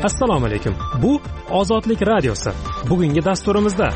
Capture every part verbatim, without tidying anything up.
Assalomu alaykum. Bu Ozodlik radiosi. Bugungi dasturimizda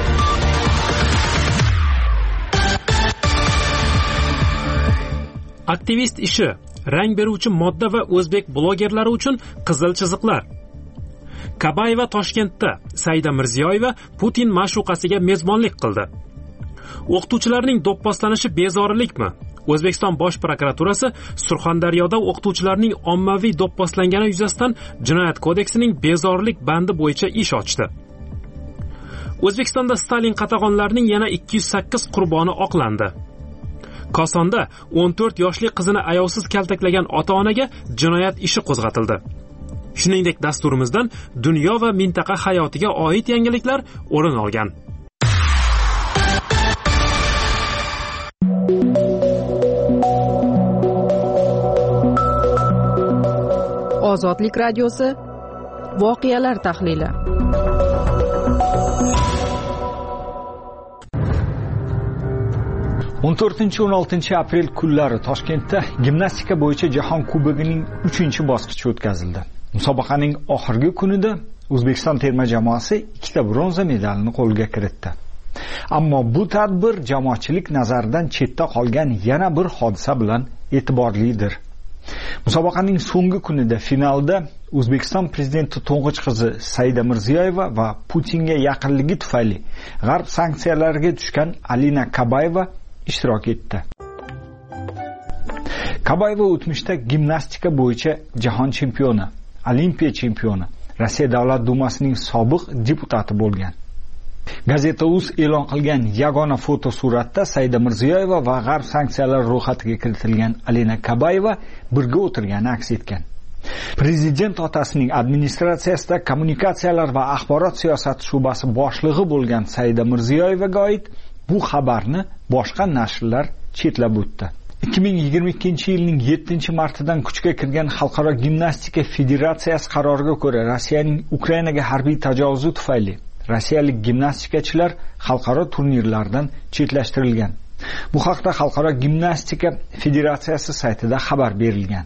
aktivist ishi, rang beruvchi modda va o'zbek blogerlari uchun qizil chiziqlar. Kabayeva Toshkentda Saida Mirziyoyeva Putin ma'shuqasiga mezbonlik qildi. O'qituvchilarning do'pposlanishi bezorilikmi? O'zbekiston Bosh prokuraturasi Surxondaryoda o'qituvchilarning ommaviy do'pposlangani yuzasidan Jinoyat kodeksining bezorilik bandi bo'yicha ish ochdi. O'zbekistonda Stalin qatag'onlarining yana ikki yuz sakkiz qurboni oqlandi. Kosonda o'n to'rt yoshli qizini ayovsiz kaltaklagan ota-onaga jinoyat ishi qo'zg'atildi. Shuningdek, dasturimizdan dunyo va mintaqa hayotiga oid yangiliklar o'rin olgan. Ozodlik radiosi voqealar tahlili. o'n to'rtinchi o'n oltinchi aprel kunlari Toshkentda gimnastika bo'yicha Jahon Kubogining uchinchi bosqichi o'tkazildi. Musobaqaning oxirgi kunida O'zbekiston terma jamoasi ikkita bronza medalni qo'lga kiritdi. Ammo bu tadbir jamoatchilik nazaridan chetda qolgan yana bir hodisa bilan e'tiborlidir. Musobaqaning so'nggi kunida finalda O'zbekiston prezidenti to'ng'ich qizi Saida Mirziyoyeva va Putinga yaqinligi tufayli g'arb sanksiyalariga tushgan Alina Kabayeva ishtirok etdi. Kabayeva o'tmishda gimnastika bo'yicha jahon chempioni, Olimpiya chempioni, Rossiya Davlat dumasining sobiq deputati bo'lgan. Gazeta uz e'lon qilgan yagona fotosuratda Saida Mirziyoyeva va g'arb sanksiyalari ro'yxatiga kiritilgan Alina Kabayeva birga o'tirgani aks etgan. Prezident otasining administratsiyasida kommunikatsiyalar va axborot siyosati shubasi boshlig'i bo'lgan Saida Mirziyoyevaga oid bu xabarni boshqa nashrlar chetlab o'tdi. ikki ming yigirma ikkinchi yilning yettinchi martidan kuchga kirgan Xalqaro gimnastika federatsiyasi qaroriga ko'ra Rossiyaning Ukrainaga harbiy tajovuzi tufayli rossiyalik gimnastikachilar xalqaro turnirlardan chetlashtirilgan. Bu haqda Xalqaro gimnastika federatsiyasi saytida xabar berilgan.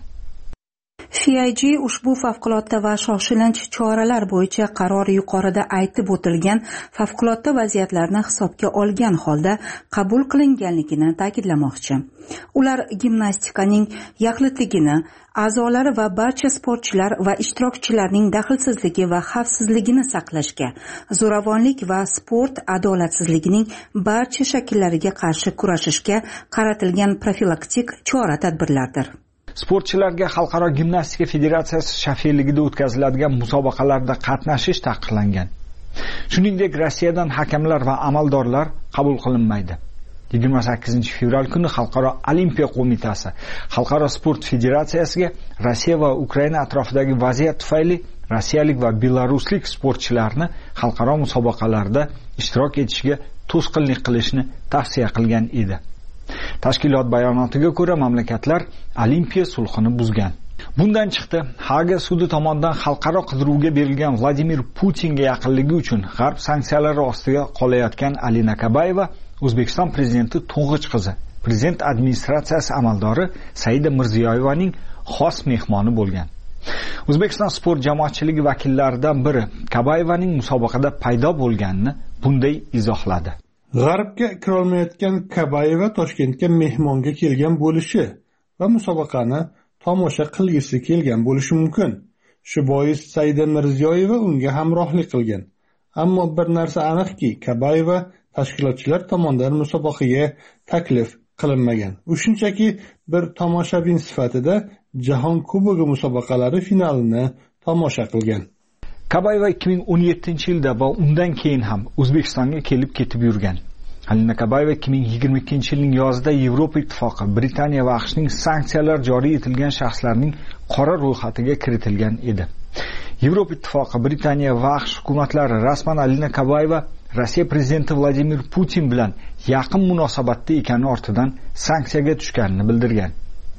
F I G ushbu favqulodda va shoshilinch choralar bo'yicha qaror yuqorida aytib o'tilgan favqulodda vaziyatlarni hisobga olgan holda qabul qilinganligini ta'kidlamoqchi. Ular gimnastikaning yaxlitligini, a'zolari va barcha sportchilar va ishtirokchilarning daxlsizligi va xavfsizligini saqlashga, zo'ravonlik va sport adolatsizligining barcha shakllariga qarshi kurashishga qaratilgan profilaktik chora-tadbirlardir. Sportchilarga Xalqaro gimnastika federatsiyasi shafeligida o'tkaziladigan musobaqalarda qatnashish taqiqlangan. Shuningdek, Rossiyadan hakamlar va amaldorlar qabul qilinmaydi. yigirma sakkizinchi fevral kuni Xalqaro Olimpiya qo'mitasi Xalqaro sport federatsiyasiga Rossiya va Ukraina atrofidagi vaziyat tufayli rossiyalik va belaruslik sportchilarni xalqaro musobaqalarda ishtirok etishiga to'sqinlik qilishni tavsiya qilgan edi. Tashkilot bayonotiga ko'ra mamlakatlar Olimpiya sulhini buzgan. Bundan chiqdi, Haga sudi tomonidan xalqaro qidiruvga berilgan Vladimir Putinga yaqinligi uchun g'arb sanksiyalari ostiga qolayotgan Alina Kabayeva O'zbekiston prezidenti to'ng'ich qizi, prezident administratsiyasi amaldori Saida Mirziyoyevaning xos mehmoni bo'lgan. O'zbekiston sport jamoatchiligi vakillaridan biri Kabayevaning musobaqada paydo bo'lganini bunday izohladi. G'arbga kirolmayotgan Kabayeva Toshkentga mehmonga kelgan bo'lishi va musobaqani tomosha qilgisi kelgan bo'lishi mumkin. Shu bois Saida Mirziyoyeva unga hamrohlik qilgan. Ammo bir narsa aniqki, Kabayeva tashkilotchilar tomonidan musobaqaga taklif qilinmagan. U shunchaki bir tomoshabin sifatida Jahon Kubogi musobaqalari finalini tomosha qilgan. Kabayeva ikki ming o'n yettinchi yilda va undan keyin ham O'zbekistonga kelib ketib yurgan. Alina Kabayeva ikki ming yigirma ikkinchi yilning yozida Yevropa Ittifoqi, Britaniya va AQShning sanksiyalar joriy etilgan shaxslarning qora ro'yxatiga kiritilgan edi. Yevropa Ittifoqi, Britaniya va AQSh hukumatlari rasman Alina Kabayeva Rossiya prezidenti Vladimir Putin bilan yaqin munosabatda ekani ortidan sanksiyaga tushganini bildirgan.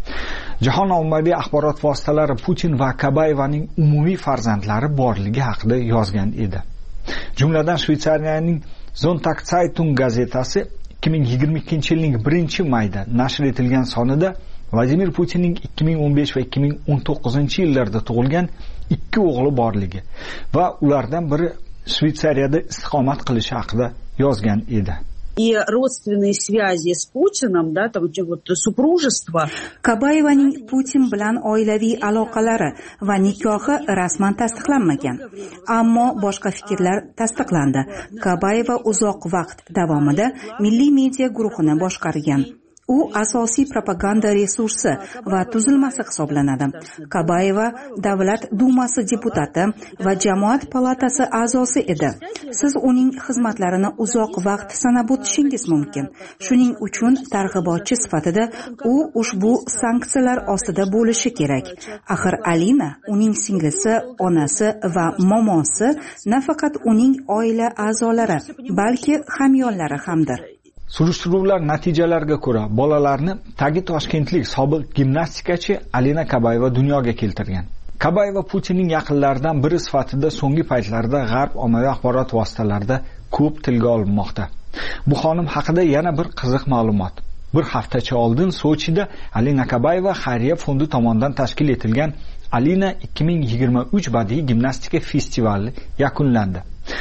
Jahon ommaviy axborot vositalari Putin va Kabayevaning umumiy farzandlari borligi haqida yozgan edi. Jumladan Shveysariyaning Sonntag Zeitung gazetasi ikki ming yigirma ikkinchi yilning birinchi mayda nashr etilgan sonida Vladimir Putinning ikki ming o'n besh va ikki ming o'n to'qqizinchi yillarda tug'ilgan ikki o'g'li borligi va ulardan biri Shvetsariyada istiqomat qilishi haqida yozgan edi. И родственные связи с Путиным, да, там вот супружество. Kabayevaning Putin bilan oilaviy aloqalari va nikohi rasman tasdiqlanmagan. Ammo boshqa fikrlar tasdiqlandi. Kabayeva uzoq vaqt davomida milliy media guruhini boshqargan. U asosiy propaganda resursi va tuzilmasi hisoblanadi. Kabayeva Davlat dumasi deputati va Jamoat palatasi a'zosi edi. Siz uning xizmatlarini uzoq vaqt sanab o'tishingiz mumkin. Shuning uchun targ'ibotchi sifatida u ushbu sanksiyalar ostida bo'lishi kerak. Axir Alina, uning singlisi, onasi va momosi nafaqat uning oila a'zolari, balki hamyonlari hamdir. Surishtiruvlar natijalariga ko'ra, bolalarni tagi toshkentlik sobiq gimnastikachi Alina Kabayeva dunyoga keltirgan. Kabayeva Putinning yaqinlaridan biri sifatida so'nggi paytlarda G'arb ommaviy axborot vositalarida ko'p tilga olinmoqda. Bu xonim haqida yana bir qiziq ma'lumot. Bir haftacha oldin Sochida Alina Kabayeva xayriya fondi tomonidan tashkil etilgan Alina ikki ming yigirma uch badiiy gimnastika festivali yakunlandi.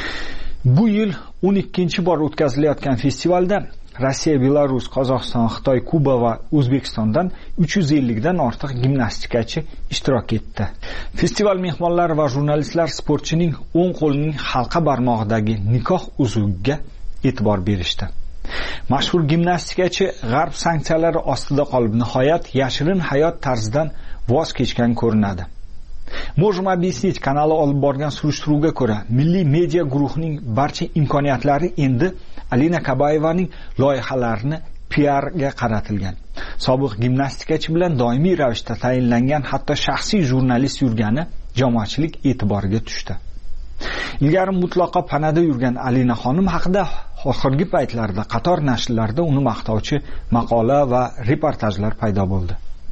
Bu yil o'n ikkinchi bor o'tkazilayotgan festivalda Rossiya, Belarus, Qozog'iston, Xitoy, Kuba va O'zbekistondan uch yuz ellik dan ortiq gimnastikachi ishtirok etdi. Festival mehmonlari va jurnalistlar sportchining o'ng qo'lining halqa barmog'idagi nikoh uzugiga e'tibor berishdi. Mashhur gimnastikachi G'arb sanksiyalari ostida qolib, nihoyat yashirin hayot tarzidan voz kechgan ko'rinadi. Можем объяснить kanali olib borgan surishtiruvga ko'ra, milliy media guruhining barcha imkoniyatlari endi Alina Kabayevaning loyihalarini P R ga qaratilgan. Sobiq gimnastikachi bilan doimiy ravishda tayinlangan, hatto shaxsiy jurnalist yurgani jamoatchilik e'tiboriga tushdi. Ilgari mutlaqo panada yurgan Alina xonim haqida oxirgi paytlarda qator nashrlarda uni maqtovchi maqola va reportajlar paydo bo'ldi.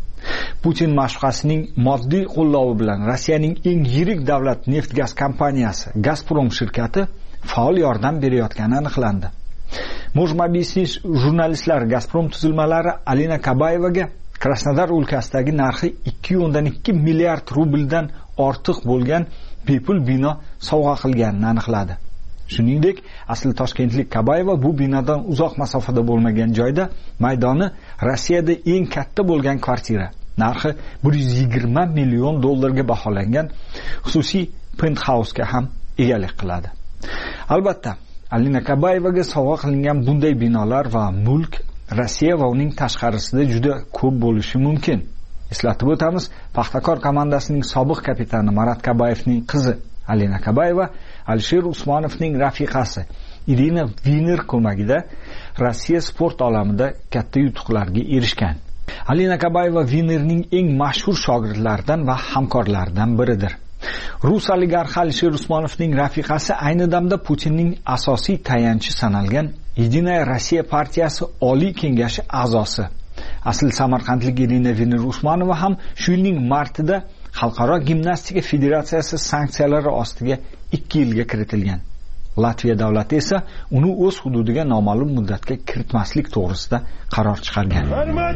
Putin mashqasining moddiy qo'llovi bilan Rossiyaning eng yirik davlat neft-gaz kompaniyasi Gazprom shirkati faol yordam berayotgani aniqlandi. Можем объяснить, jurnalistlar Gazprom tuzilmalari Alina Kabayevaga Krasnodar o'lkasidagi narxi ikki o'ndan ikki milliard rubldan ortiq bo'lgan bepul bino sovg'a qilganini aniqladi. Shuningdek, asl toshkentlik Kabayeva bu binodan uzoq masofada bo'lmagan joyda maydoni Rossiyada eng katta bo'lgan kvartira, narxi bir yuz yigirma million dollarga baholangan xususiy penthouse-ga ham egalik qiladi. Albatta, Alina Kabayevaga sovg'a qilingan bunday binolar va mulk Rossiya va uning tashqarisida juda ko'p bo'lishi mumkin. Eslatib o'tamiz, Paxtakor komandasining sobiq kapitani Marat Kabayevning qizi Alina Kabayeva Alisher Usmonovning rafiqasi Irina Viner ko'magida Rossiya sport olamida katta yutuqlarga erishgan. Alina Kabayeva Vinerning eng mashhur shogirdlaridan va hamkorlaridan biridir. Rus oligarxi Alisher Usmonovning rafiqasi ayni damda Putinning asosiy tayanchi sanalgan Единая Rossiya partiyasi Oliy kengashi a'zosi. Asl samarqandlik Irina Viner Usmonova ham shu yilning martida Xalqaro gimnastika federatsiyasi sanksiyalari ostiga ikki yilga kiritilgan. Latviya davlati esa uni o'z hududiga noma'lum muddatga kiritmaslik to'g'risida qaror chiqargan.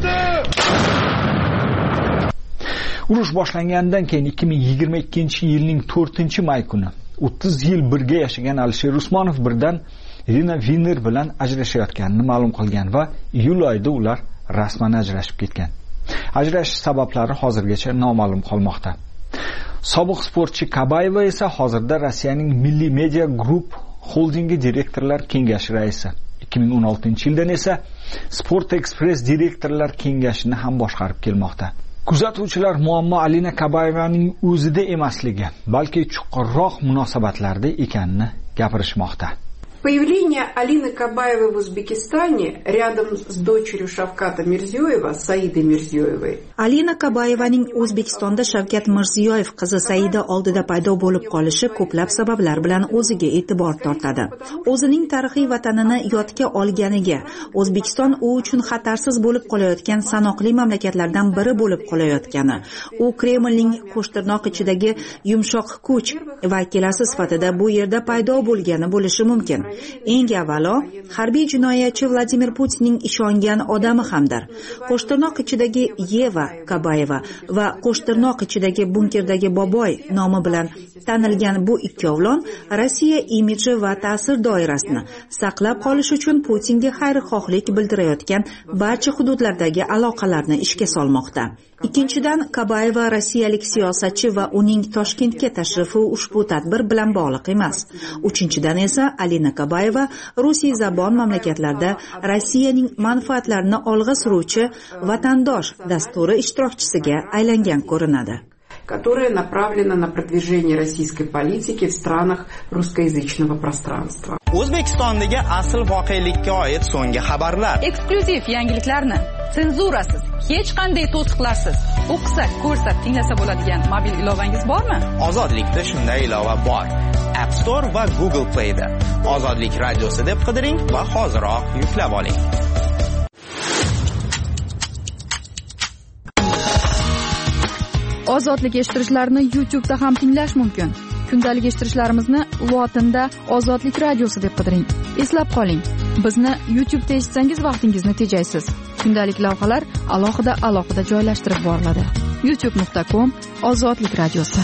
Urush boshlangandan keyin ikki ming yigirma ikkinchi yilning to'rtinchi may kuni o'ttiz yil birga yashagan Alisher Usmonov birdan Irina Viner bilan ajrashayotganini ma'lum qilgan va iyul oyida ular rasman ajrashib ketgan. Ajrashish sabablari hozirgacha noma'lum qolmoqda. Sobiq sportchi Kabayeva esa hozirda Rossiyaning Milliy Media Group holdingi direktorlar kengashi raisi. ikki ming o'n oltinchi yildan esa Sport Express direktorlar kengashini ham boshqarib kelmoqda. Kuzatuvchilar muammo Alina Kabayevaning o'zida emasligi, balki chuqurroq munosabatlarda ekanini gapirishmoqda. Появление Алины Кабаевой в Узбекистане рядом с дочерью Шавката Мирзиёева, Саидой Мирзиёевой. Alina Kabayevaning O'zbekistonda Shavkat Mirziyoyev qizi Saida oldida paydo bo'lib qolishi ko'plab sabablar bilan o'ziga e'tibor tortadi. O'zining tarixiy vatanini yodga olganiga, O'zbekiston u uchun xatarsiz bo'lib qolayotgan sanoqli mamlakatlardan biri bo'lib qolayotgani, u Kremlning qo'shtirnoq ichidagi yumshoq kuch vakilasi sifatida bu yerda paydo bo'lgani bo'lishi mumkin. eng avvalo harbiy jinoyatchi Vladimir Putinning ishongan odami hamdir. Qo'shtirnoq ichidagi Yeva Kabayeva va qo'shtirnoq ichidagi bunkerdagi Boboy nomi bilan tanilgan bu ikkovlon Rossiya imidji va ta'sir doirasini saqlab qolish uchun Putinga xayrixohlik bildirayotgan barcha hududlardagi aloqalarni ishga solmoqda. Ikkinchidan, Kabayeva rossiyalik siyosatchi va uning Toshkentga tashrifi ushbu tadbir bilan bog'liq emas. Uchinchidan esa Alina Kabayeva Rusiya zabon mamlakatlarda Rossiyaning manfaatlarini olg'a suruvchi vatandosh dasturi ishtirokchisiga aylangan ko'rinadi, которая направлена на продвижение российской политики в странах русскоязычного пространства. O'zbekistondagi asl voqelikka oid so'nggi xabarlar. Eksklyuziv yangiliklarni senzurasiz, hech qanday to'siqlarsiz o'qisak, ko'rsak, tinglasa bo'ladigan mobil ilovangiz bormi? Ozodlikda shunday ilova bor. App Store va Google Play da. Ozodlik radiosi deb qidiring va hoziroq yuklab oling. Ozodlik eshittirishlarni YouTube da ham tinglash mumkin. Kundalik eshittirishlarimizni lotinda Ozodlik radiosi deb qidiring. Eslab qoling, bizni YouTube da eshitsangiz vaqtingizni tejaysiz. Kundalik lavhalar alohida alohida joylashtirib boriladi. youtube nuqta com Ozodlik radiosi.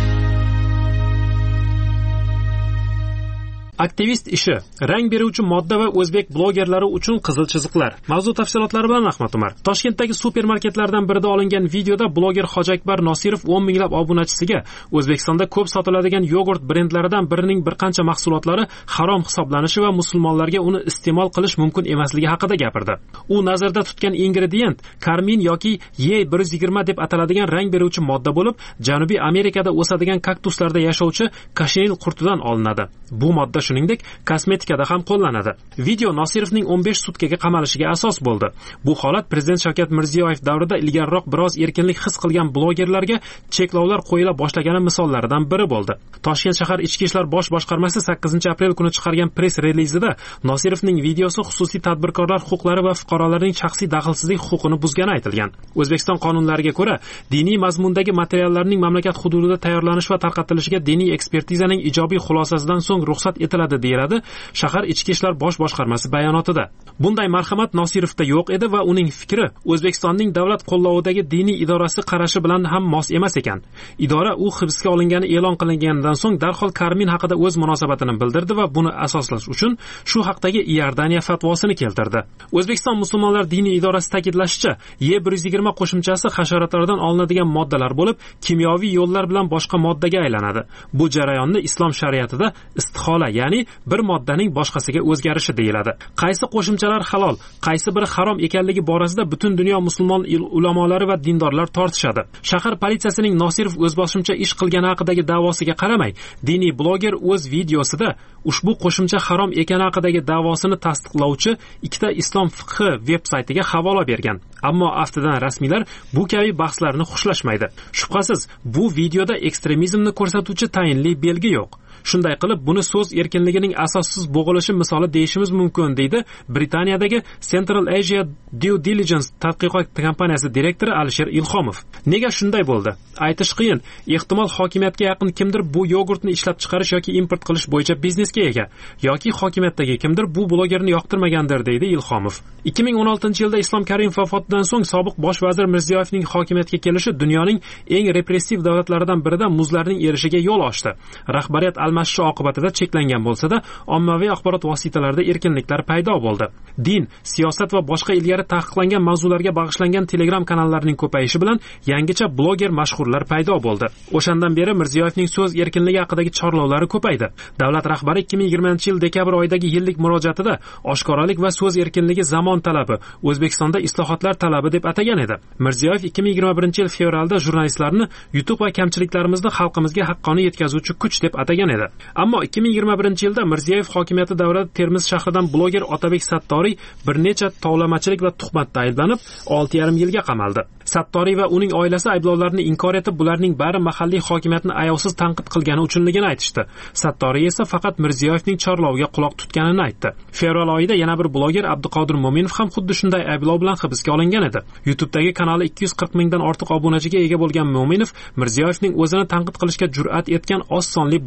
Aktivist ishi, rang beruvchi modda va o'zbek blogerlari uchun qizil chiziqlar. Mavzu tafsilotlari bilan Ahmad Umar. Toshkentdagi supermarketlardan birida olingan videoda bloger Hojiakbar Nosirov o'n minglab obunachisiga O'zbekistonda ko'p sotiladigan yogurt brendlaridan birining bir qancha mahsulotlari harom hisoblanishi va musulmonlarga uni iste'mol qilish mumkin emasligi haqida gapirdi. U nazarda tutgan ingredient karmin yoki E bir yuz yigirma deb ataladigan rang beruvchi modda bo'lib, Janubiy Amerikada o'sadigan kaktuslarda yashovchi kashinil qurtidan olinadi. Bu modda shuningdek kosmetikada ham qo'llanadi. Video Nosirovning o'n besh sutkaga qamalishiga asos bo'ldi. Bu holat Prezident Shavkat Mirziyoyev davrida ilgariroq biroz erkinlik his qilgan blogerlarga cheklovlar qo'yila boshlagani misollaridan biri bo'ldi. Toshkent shahar Ichki ishlar bosh boshqarmasi sakkizinchi aprel kuni chiqargan press relizida Nosirovning videosi xususiy tadbirkorlar huquqlari va fuqarolarning shaxsiy daxlsizlik huquqini buzgani aytilgan. O'zbekiston qonunlariga ko'ra, diniy mazmundagi materiallarning mamlakat hududida tayyorlanish va tarqatilishiga diniy ekspertizaning ijobiy xulosasidan so'ng ruxsat etiladi, deyiladi shahar Ichki ishlar bosh boshqarmasi bayonotida. Bunday marhamat Nosirovda yo'q edi va uning fikri O'zbekistonning davlat qo'llovidagi diniy idorasi qarashi bilan ham mos emas ekan. Idora u hibsga olingani e'lon qilinganidan so'ng darhol Karmin haqida o'z munosabatini bildirdi va buni asoslash uchun shu haqdagi Iordaniya fatvosini keltirdi. O'zbekiston musulmonlar diniy idorasi ta'kidlashicha, E bir yuz yigirma qo'shimchasi hasharotlardan olinadigan moddalar bo'lib, kimyoviy yo'llar bilan boshqa moddaga aylanadi. Bu jarayonni islom shariatida istihola, ya'ni bir moddaning boshqasiga o'zgarishi deyiladi. Qaysi qo'shimchalar halol, qaysi biri harom ekanligi borasida butun dunyo musulmon ulamolari va dindorlar tortishadi. Shahar politsiyasining Nosirov o'zboshimcha ish qilgani haqidagi da'vosiga qaramay, diniy bloger o'z videosida ushbu qo'shimcha harom ekani haqidagi da'vosini tasdiqlovchi ikkita islom fiqhi veb-saytiga havola bergan. Ammo aftidan rasmiylar bu kabi bahslarni xushlashmaydi. Shubhasiz, bu videoda ekstremizmni ko'rsatuvchi tayinli belgi yo'q. Shunday qilib, buni so'z erkinligining asossiz bo'g'ilishi misoli deyishimiz mumkin, deydi Britaniyadagi Central Asia Due Diligence tadqiqot kompaniyasi direktori Alisher Ilhomov. Nega shunday bo'ldi? Aytish qiyin. Ehtimol hokimiyatga yaqin kimdir bu yogurtni ishlab chiqarish yoki import qilish bo'yicha biznesga ega, yoki hokimiyatdagi kimdir bu blogerni yoqtirmagandir, deydi Ilhomov. ikki ming o'n oltinchi yilda Islom Karimov vafotidan so'ng sobiq bosh vazir Mirziyoyevning hokimiyatga kelishi dunyoning eng repressiv davlatlaridan birida muzlarning erishiga yo'l ochdi. Rahbariyat almashishi oqibatida cheklangan bo'lsa-da, ommaviy axborot vositalarida erkinliklar paydo bo'ldi. Din, siyosat va boshqa ilgari taqiqlangan mavzularga bag'ishlangan Telegram kanallarining ko'payishi bilan yangicha bloger mashhurlar paydo bo'ldi. O'shandan beri Mirziyoyevning so'z erkinligi haqidagi chorlovlari ko'paydi. Davlat rahbari ikki ming yigirmanchi yil dekabr oyidagi yillik murojaatida oshkoralik va so'z erkinligi zamon talabi, O'zbekistonda islohotlar talabi deb atagan edi. Mirziyoyev ikki ming yigirma birinchi yil fevralda jurnalistlarni yutuq va kamchiliklarimizni xalqimizga haqqoniy yetkazuvchi kuch deb atagan edi. Ammo ikki ming yigirma birinchi yilda Mirziyoyev hokimiyati davrida Termiz shahridan bloger Otabek Sattoriy bir necha tovlamachilik va tuhmatda ayblanib olti yarim yilga qamaldi. Sattoriy va uning oilasi ayblovlarni inkor etib, bularning bari mahalliy hokimiyatni ayovsiz tanqid qilgani uchunligini aytishdi. Sattoriy esa faqat Mirziyoyevning chorloviga quloq tutganini aytdi. Fevral oyida yana bir bloger Abduqodir Mo'minov ham xuddi shunday ayblov bilan hibsga olingan edi. YouTube'dagi kanali ikki yuz qirq mingdan ortiq obunachiga ega bo'lgan Mo'minov Mirziyoyevning o'zini tanqid qilishga jur'at etgan oz sonli blogerlar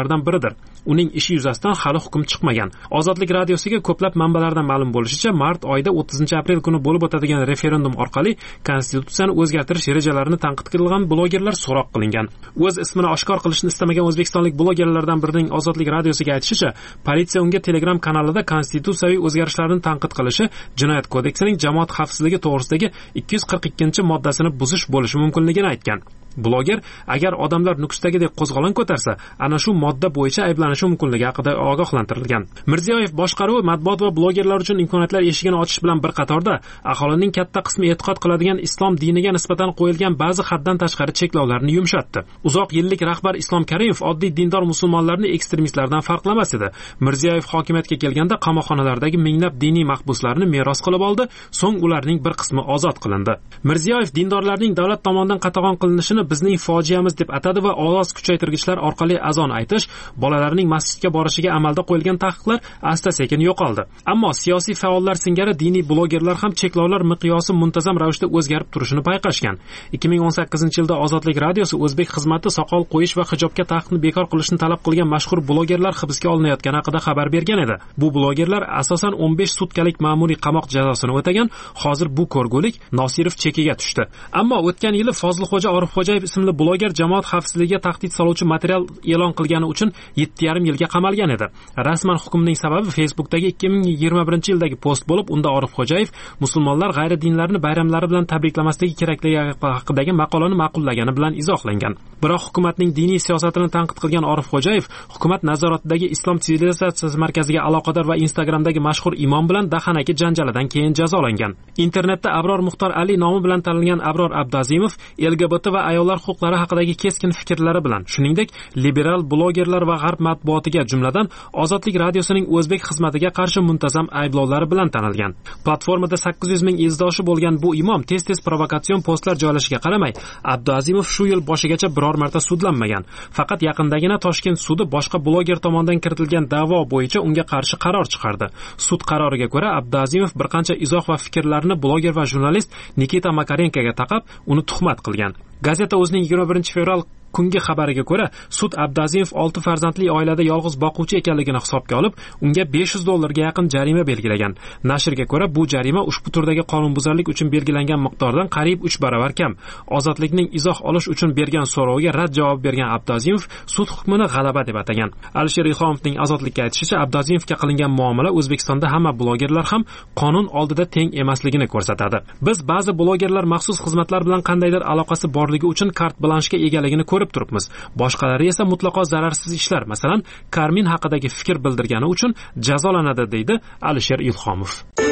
blogerlardan biridir. Uning ishi yuzasidan hali hukm chiqmagan. Ozodlik radiosiga ko'plab manbalardan ma'lum bo'lishicha, mart oyida o'ttizinchi aprel kuni bo'lib o'tadigan referendum orqali konstitutsiyani o'zgartirish rejalarini tanqid qilgan blogerlar so'roq qilingan. O'z ismini oshkor qilishni istamagan o'zbekistonlik blogerlardan birining Ozodlik radiosiga aytishicha, politsiya unga Telegram kanalida konstitutsiyaviy o'zgarishlarni tanqid qilishi Jinoyat kodeksining jamoat xavfsizligi to'g'risidagi ikki yuz qirq ikkinchi moddasini buzish bo'lishi mumkinligini aytgan. Bloger agar odamlar Nukusdagidek qo'zg'olon ko'tarsa, ana shu modda bo'yicha ayblanishi mumkinligi haqida ogohlantirilgan. Mirziyoyev boshqaruvi matbuot va blogerlar uchun imkoniyatlar eshigini ochish bilan bir qatorda aholining katta qismi e'tiqod qiladigan islom diniga nisbatan qo'yilgan ba'zi haddan tashqari cheklovlarni yumshatdi. Uzoq yillik rahbar Islom Karimov oddiy dindor musulmonlarni ekstremistlardan farqlamas edi. Mirziyoyev hokimiyatga kelganda qamoqxonalardagi minglab diniy mahbuslarni meros qilib oldi, so'ng ularning bir qismi ozod qilindi. Mirziyoyev dindorlarning davlat tomonidan qatag'on qilinishini bizning fojiamiz deb atadi va ovoz kuchaytirgichlar orqali azon aytish, bolalarning masjidga borishiga amalda qo'yilgan taqiqlar asta-sekin yo'qoldi. Ammo siyosiy faollar singari diniy blogerlar ham cheklovlar miqyosi muntazam ravishda o'zgarib turishini payqashgan. ikki ming o'n sakkizinchi yilda Ozodlik radiosi o'zbek xizmati soqol qo'yish va hijobga taqiqni bekor qilishni talab qilgan mashhur blogerlar hibsga olinayotgani haqida xabar bergan edi. Bu blogerlar asosan o'n besh sutkalik ma'muriy qamoq jazosini o'tagan. Hozir bu ko'rgulik Nosirov chekiga tushdi. Ammo o'tgan yili Fozilxo'ja Orifxo'jayev ismli bloger jamoat xavfsizligiga tahdid soluvchi material e'lon qilgani uchun yetti yarim yilga qamalgan edi. Rasman hukmning sababi Facebookdagi ikki ming yigirma birinchi yildagi post bo'lib, unda Orifxo'jayev musulmonlar g'ayri dinlarni bayramlari bilan tabriklamasligi kerakligi haqidagi maqolani ma'qullagani bilan izohlangan. Biroq hukumatning diniy siyosatini tanqid qilgan Orifxo'jayev hukumat nazoratidagi Islom sivilizatsiyasi markaziga aloqador va Instagramdagi mashhur imom bilan dahanaki janjalidan keyin jazolangan. Internetda Abror Muxtor Ali nomi bilan tanilgan Abror Abdazimov L G B T va ayollar huquqlari haqidagi keskin fikrlari bilan, shuningdek, liberal blogerlar va g'arb matbuotiga, jumladan Ozodlik radiosining o'zbek xizmatiga qarshi muntazam ayblovlari bilan tanilgan. Platformada sakkiz yuz ming izdoshi bo'lgan bu imom tez-tez provokatsion postlar joylashiga qaramay, Abdazimov shu yil boshigacha biror marta sudlanmagan. Faqat yaqindagina Toshkent sudi boshqa bloger tomonidan kiritilgan da'vo bo'yicha unga qarshi qaror chiqardi. Sud qaroriga ko'ra, Abdazimov bir qancha izoh va fikrlarini bloger va jurnalist Nikita Makarenkoga taqab, uni tuhmat qilgan. Gazeta o'zining yigirma birinchi fevral kungi xabariga ko'ra, sud Abdazimov olti farzandli oilada yolg'iz boquvchi ekanligini hisobga olib, unga besh yuz dollarga yaqin jarima belgilagan. Nashrga ko'ra, bu jarima ushbu turdagi qonunbuzarlik uchun belgilangan miqdordan qariyb uch baravar kam. Ozodlikning izoh olish uchun bergan so'roviga rad javob bergan Abdazimov sud hukmini g'alaba deb atagan. Alisher Ilhomovning Ozodlikka aytishicha, Abdazimovga qilingan muomala O'zbekistonda hamma blogerlar ham qonun oldida teng emasligini ko'rsatadi. Biz ba'zi blogerlar maxsus xizmatlar bilan qandaydir aloqasi borligi uchun kart blanshga egaligini ko'rib turibmiz. Boshqalari esa mutlaqo zararsiz ishlar, masalan, Karmin haqidagi fikr bildirgani uchun jazolanadi, deydi Alisher Ilhomov.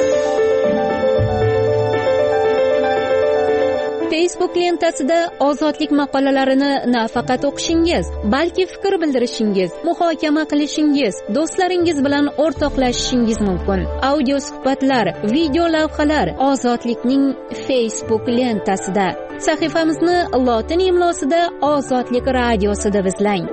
Facebook lentasida ozodlik maqolalarini nafaqat o'qishingiz, balki fikr bildirishingiz, muhokama qilishingiz, do'stlaringiz bilan o'rtoqlashishingiz mumkin. Audio suhbatlar, video lavhalar Ozodlikning Facebook lentasida. Sahifamizni lotin imlosida Ozodlik radiosida izlang.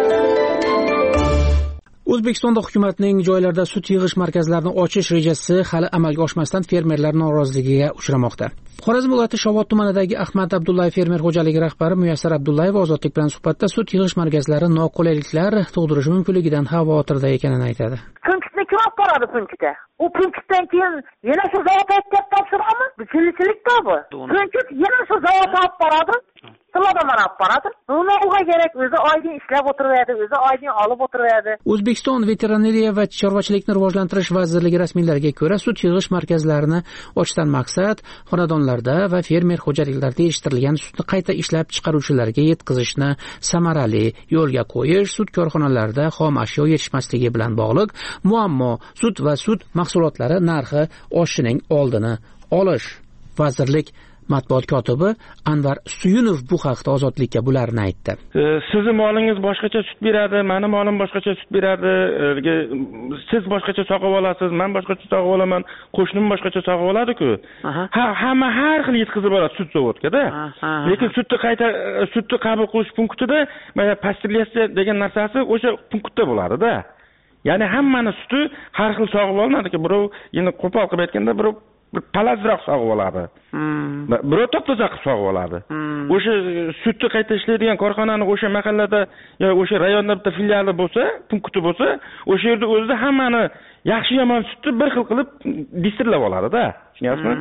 O'zbekistonda hukumatning joylarda sut yig'ish markazlarini ochish rejasi hali amalga oshmasdan fermerlar noroziligiga uchramoqda. Xorazm viloyati Shovot tumanidagi Ahmad Abdullayev fermer xo'jaligi rahbari Muyassar Abdullayev Ozodlik bilan suhbatda sut yig'ish markazlari noqulayliklar tug'dirishi mumkinligidan xavotirda ekanini aytadi. Punktni kim olib boradi punktga? U punktdan keyin yana shu zavodga topshiramiz. Bu chilikchilikda bu. Punkt yana shu zavodga olib boradi. Silodaman olib boradi. Buni uga kerak, o'zi oydin ishlab o'tiradi, o'zi oydin olib o'tiradi. O'zbekiston veterinariya va chorvachilikni rivojlantirish vazirligi rasmiylariga ko'ra, sut yig'ish markazlarini ochishdan maqsad xonadonlarda va fermer xo'jaliklarida yetishtirilgan sutni qayta ishlab chiqaruvchilarga yetkazishni samarali yo'lga qo'yish, sut korxonalarida xom ashyo yetishmasligi bilan bog'liq muammo, sut va sut mahsulotlari narxi oshishining oldini olish. Vazirlik matbuot kotibi Anvar Suyunov bu haqda Ozodlikka bularni aytdi. Sizning molingiz boshqacha sut beradi, meni molim boshqacha sut beradi, siz boshqacha sog'ib olasiz, men boshqacha sog'ib olaman, qo'shnim boshqacha sog'ib oladi-ku. Ha, hamma har xil yetkazib boradi sut zavodga-da. Lekin sutni qayta sutni qabul qilish punktida mana pastilyatsiya degan narsasi o'sha punktda bo'ladi-da. Ya'ni hammani suti har xil sog'ib olinadi-ku. Birov endi qo'pol qilib aytganda birov bir palazroq sog'ib oladi. Birov top-toza qilib sog'ib oladi. O'sha sutni qayta ishlaydigan korxonani o'sha mahallada yo o'sha rayonda bitta filiali bo'lsa, punkti bo'lsa, o'sha yerda o'zida hammani yaxshi yomon sutni bir xil qilib distrillab oladi-da. Tushunyapsizmi?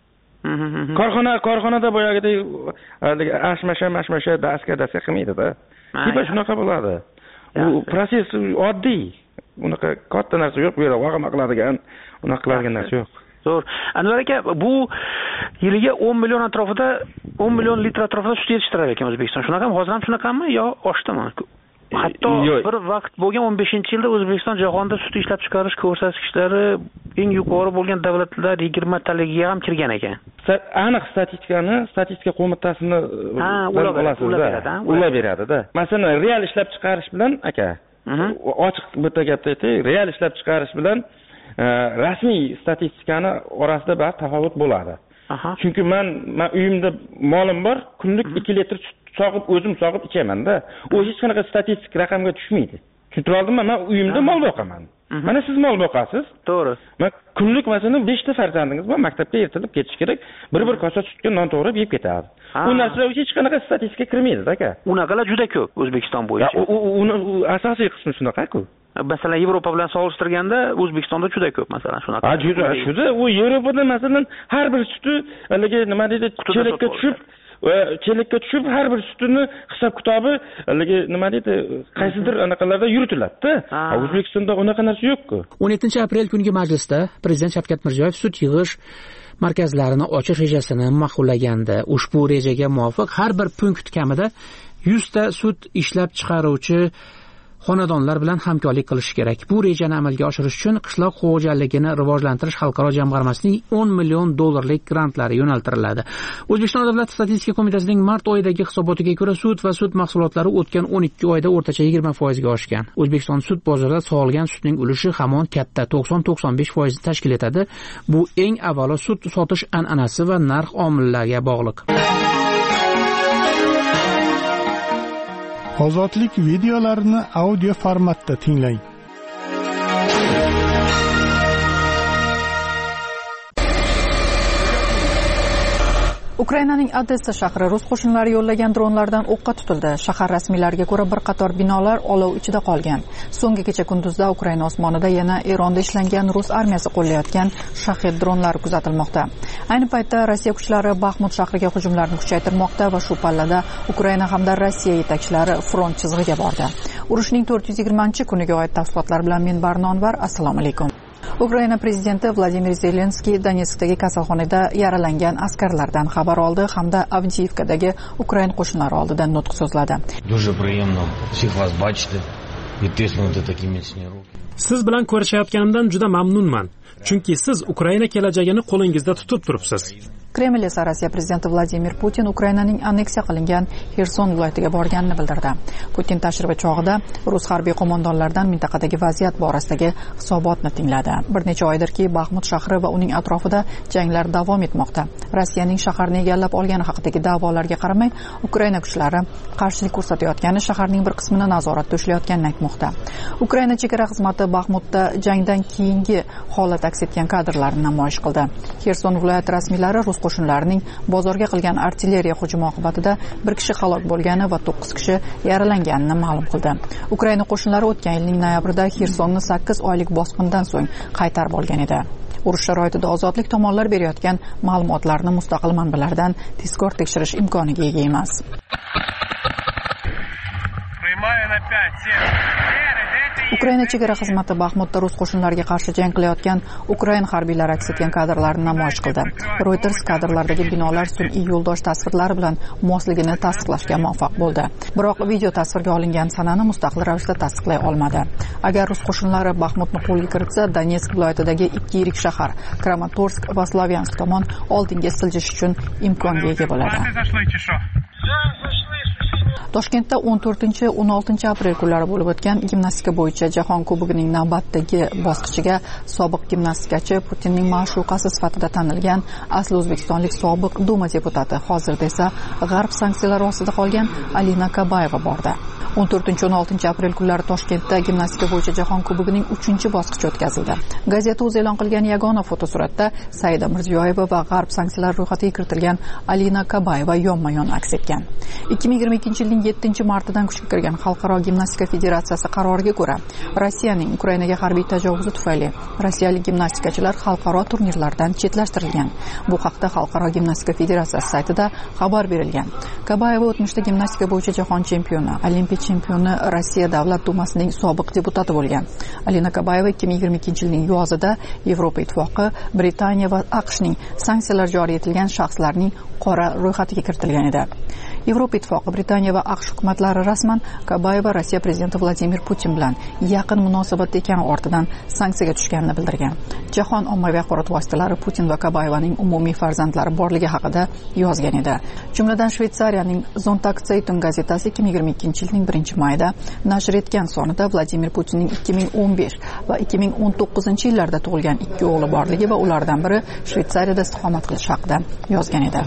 Korxona korxonada boyagidek ashmasha, mashmasha, daska, daska qilmaydi-da. Tipa shunaqa bo'ladi. U proses oddiy. Unaqa katta narsa yo'q, bu yerda vaqama qiladigan, unaqa qiladigan narsa yo'q. Zo'r. Anvar aka, bu yiliga o'n million atrofida, o'n million litr atrofida sut yetishtirar ekan O'zbekiston. Shunaqami? Hozir ham shunaqami yo oshdimi? Hatto bir vaqt bo'lgan o'n beshinchi yilda O'zbekiston jahonda sut ishlab chiqarish ko'rsatkichlari eng yuqori bo'lgan davlatlar yigirma taligiga ham kirgan ekan. Aniq statistikani, statistika qo'mitasini ulab beradi, ulab beradi-da. Masalan, real ishlab chiqarish bilan aka, ochiq bitta gapni aytay, real ishlab chiqarish bilan rasmiy statistikani orasida ba'zi tafovut bo'ladi. Chunki men men uyimda molim bor, kunlik ikki litr sut sog'ib o'zim sog'ib ichaman-da. U hech qanaqa statistik raqamga tushmaydi. Tushuntira oldimmi? Men uyimda mol boqaman. Mana siz mol boqasiz. To'g'ri. Men kunlik masalan besh ta farzandingiz bor, maktabga ertalab ketish kerak, bir-bir kosa sutga non to'g'rab yeb ketadi. U narsa hech qanaqa statistikaga kirmaydi-da aka. Unaqalar juda ko'p O'zbekiston bo'yicha. U asosiy qismi shunaqa-ku. Masalan, Yevropa bilan solishtirganda O'zbekistonda juda ko'p, masalan, shunaqa. Ha, juda, juda. U Yevropada masalan har bir suti haligi nima deydi, chelakka tushib, chelakka tushib har bir sutini hisob kitobi haligi nima deydi, qaysidir anaqalarda yuritiladi-da. O'zbekistonda unaqa narsa yo'q-ku. o'n yettinchi aprel kungi majlisda Prezident Shavkat Mirziyoyev sut yig'ish markazlarini ochish rejasini ma'qullaganda, ushbu rejaga muvofiq har bir punkt kamida yuz ta sut ishlab chiqaruvchi xonadonlar bilan hamkorlik qilish kerak. Bu rejani amalga oshirish uchun qishloq xo'jaligini rivojlantirish xalqaro jamg'armasining o'n million dollarlik grantlari yo'naltiriladi. O'zbekiston Davlat statistika qo'mitasining mart oyidagi hisobotiga ko'ra sut va sut mahsulotlari o'tgan o'n ikki oyda o'rtacha yigirma foiz ga oshgan. O'zbekiston sut bozorida sog'ilgan sutning ulushi hamon katta, to'qson to'qson besh foiz tashkil etadi. Bu eng avvalo sut sotish an'anasi va narx omillariga bog'liq. Ozodlik videolarini audio formatda tinglang. Ukrainaning Odessa shahri rus qo'shinlari yo'llagan dronlardan o'qqa tutildi. Shahar rasmiylariga ko'ra bir qator binolar olov ichida qolgan. So'nggi kecha kunduzda Ukraina osmonida yana Eronda ishlangan rus armiyasi qo'llayotgan shahid dronlari kuzatilmoqda. Ayni paytda Rossiya kuchlari Baxmut shahriga hujumlarni kuchaytirmoqda va shu pallada Ukraina hamda Rossiya yetakchilari front chizig'iga bordi. Urushning to'rt yuz yigirmanchi kuniga oid tafsilotlar bilan men Barno Anvar. Assalomu alaykum. Ukraina prezidenti Vladimir Zelenskiy Donetskdagi kasalxonada yaralangan askarlardan xabar oldi hamda Avdiivkadagi Ukraina qo'shinlari oldida nutq so'zladi. Siz bilan ko'rishayotganimdan juda mamnunman, chunki siz Ukraina kelajagini qo'lingizda tutib turibsiz. Kreml esa Rossiya prezidenti Vladimir Putin Ukrainaning anneksiya qilingan Xerson viloyatiga borganini bildirdi. Putin tashrifi chog'ida rus harbiy qo'mondonlaridan mintaqadagi vaziyat borasidagi hisobotni tingladi. Bir necha oydirki Baxmut shahri va uning atrofida janglar davom etmoqda. Rossiyaning shaharni egallab olgani haqidagi da'volarga qaramay, Ukraina kuchlari qarshilik ko'rsatayotgani shaharning bir qismini nazoratda ushlayotganini aytmoqda. Ukraina chegara xizmati Baxmutda jangdan keyingi holat aks etgan kadrlarni namoyish qildi. Xerson viloyati rasmiylari rus qo'shinlarining bozorga qilgan artilleriya hujumi oqibatida bir kishi halok bo'lgani va to'qqiz kishi yaralanganini ma'lum qildi. Ukraina qo'shinlari o'tgan yilning noyabrida Xersonni sakkiz oylik bosqindan so'ng qaytarib olgan edi. Urush sharoitida ozodlik tomonlar berayotgan ma'lumotlarni mustaqil manbalardan tezkor tekshirish imkoniga ega emas. Ukraina chegara xizmati Baxmutda rus qo'shinlariga qarshi jang qilayotgan Ukraina harbiylari aks etgan kadrlarni namoyish qildi. Reuters kadrlardagi binolar sun'iy yo'ldosh tasvirlari bilan mosligini tasdiqlashga muvaffaq bo'ldi. Biroq video tasvirga olingan sanani mustaqil ravishda tasdiqlay olmadi. Agar rus qo'shinlari Baxmutni qo'lga kiritsa, Donetsk viloyatidagi ikki yirik shahar Kramatorsk va Slavyansk tomon oldinga siljish uchun imkonga ega bo'ladi. Toshkentda o'n to'rtinchi o'n oltinchi aprel kunlari bo'lib o'tgan gimnastika bo'yicha Jahon Kubogining navbatdagi bosqichiga sobiq gimnastikachi Putinning ma'shuqasi sifatida tanilgan asli o'zbekistonlik sobiq Duma deputati, hozirda esa G'arb sanksiyalari ostida qolgan Alina Kabayeva bordi. o'n to'rtinchi o'n oltinchi aprel kunlari Toshkentda gimnastika bo'yicha jahon kubogining uchinchi bosqichi o'tkazildi. Gazeta o'zi e'lon qilgan yagona fotosuratda Saida Mirziyoyeva va G'arb sanksiyalar ro'yxatiga kiritilgan Alina Kabayeva yonma-yon aks etgan. ikki ming yigirma ikkinchi yilning yettinchi martidan kuchga kirgan Xalqaro gimnastika federatsiyasi qaroriga ko'ra, Rossiyaning Ukrainaga harbiy tajovuzi tufayli rossiyalik gimnastikachilar xalqaro turnirlardan chetlashtirilgan. Bu haqda Xalqaro gimnastika federatsiyasi saytida xabar berilgan. Kabayeva o'tmishda gimnastika bo'yicha jahon chempioni, Olimpiya chempioni, Rossiya Davlat dumasining sobiq deputati bo'lgan. Alina Kabayeva ikki ming yigirma ikkinchi yilning yozida Yevropa Ittifoqi, Britaniya va AQShning sanksiyalar joriy etilgan shaxslarning qora ro'yxatiga kiritilgan edi. Yevropa Ittifoqi, Britaniya va AQSh hukumatlari rasman Kabayeva Rossiya prezidenti Vladimir Putin bilan yaqin munosabatda ekani ortidan sanksiyaga tushganini bildirgan. Jahon ommaviy axborot vositalari Putin va Kabayevaning umumiy farzandlari borligi haqida yozgan edi. Jumladan Shveysariyaning Sonntagszeitung gazetasi ikki ming yigirma ikkinchi yilning birinchi mayida nashr etgan sonida Vladimir Putinning ikki ming o'n besh va ikki ming o'n to'qqizinchi yillarda tug'ilgan ikki o'g'li borligi va ulardan biri Shveysariyada istiqomat qilish haqida yozgan edi.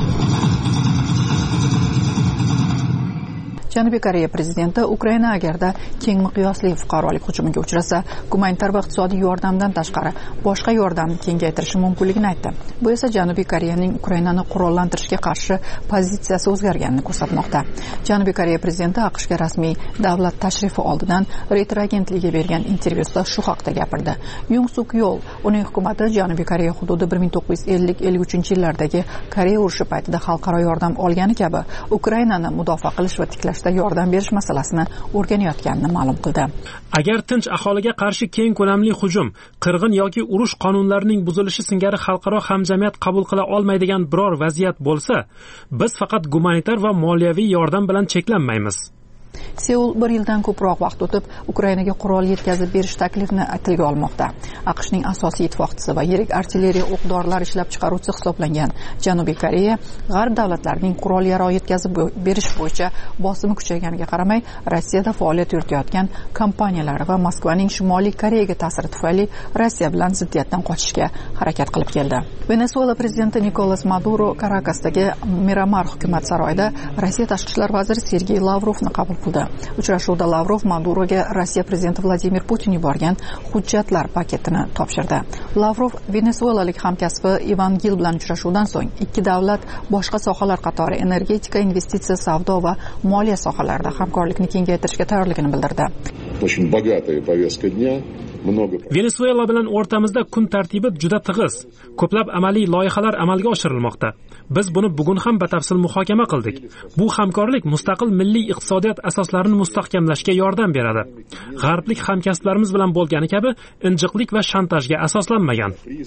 Janubiy Koreya prezidenti Ukraina agarda keng miqyosli fuqarolik hujumiga uchrasa, gumanitar va iqtisodiy yordamdan tashqari boshqa yordamni kengaytirishi mumkinligini aytdi. Bu esa Janubiy Koreyaning Ukrainani qurollantirishga qarshi pozitsiyasi o'zgarganini ko'rsatmoqda. Janubiy Koreya prezidenti AQShga rasmiy davlat tashrifi oldidan Reuters agentligiga bergan intervyusida shu haqda gapirdi. Yung Suk Yeol, uning hukumati Janubiy Koreya hududi bir ming to'qqiz yuz ellik ellik uchinchi yillardagi Koreya urushi paytida xalqaro yordam olgani kabi Ukrainani mudofaa qilish va tiklash yordam berish masalasini o'rganayotganini ma'lum qildi. Agar tinch aholiga qarshi keng ko'lamli hujum, qirg'in yoki urush qonunlarining buzilishi singari xalqaro hamjamiyat qabul qila olmaydigan biror vaziyat bo'lsa, biz faqat gumanitar va moliyaviy yordam bilan cheklanmaymiz. Seul bir yildan ko'proq vaqt o'tib Ukrainaga qurol yetkazib berish taklifini tilga olmoqda. AQShning asosiy ittifoqchisi va yirik artilleriya o'q-dorilar ishlab chiqaruvchisi hisoblangan Janubiy Koreya g'arb davlatlarining qurol-yarog' yetkazib berish bo'yicha bosimi kuchayganiga qaramay, Rossiyada faoliyat yuritayotgan kompaniyalari va Moskvaning Shimoliy Koreyaga ta'siri tufayli Rossiya bilan ziddiyatdan qochishga harakat qilib keldi. Venesuela prezidenti Nikolas Maduro Karakasdagi Miramar hukumat saroyida Rossiya tashqi ishlar vaziri Sergey Lavrovni qabul qildi. Uchrashuvda Lavrov Maduroga Rossiya prezidenti Vladimir Putin yuborgan hujjatlar paketini topshirdi. Lavrov venesuelalik hamkasbi Ivan Gil bilan uchrashuvdan so'ng ikki davlat boshqa sohalar qatori energetika, investitsiya, savdo va moliya sohalarida hamkorlikni kengaytirishga tayyorligini bildirdi. Venesuela bilan o'rtamizda kun tartibi juda tig'iz. Ko'plab amaliy loyihalar amalga oshirilmoqda. Biz buni bugun ham batafsil muhokama qildik. Bu hamkorlik mustaqil milliy iqtisodiyot asoslarini mustahkamlashga yordam beradi. G'arblik hamkasblarimiz bilan bo'lgani kabi injiqlik va shantajga asoslanmagan.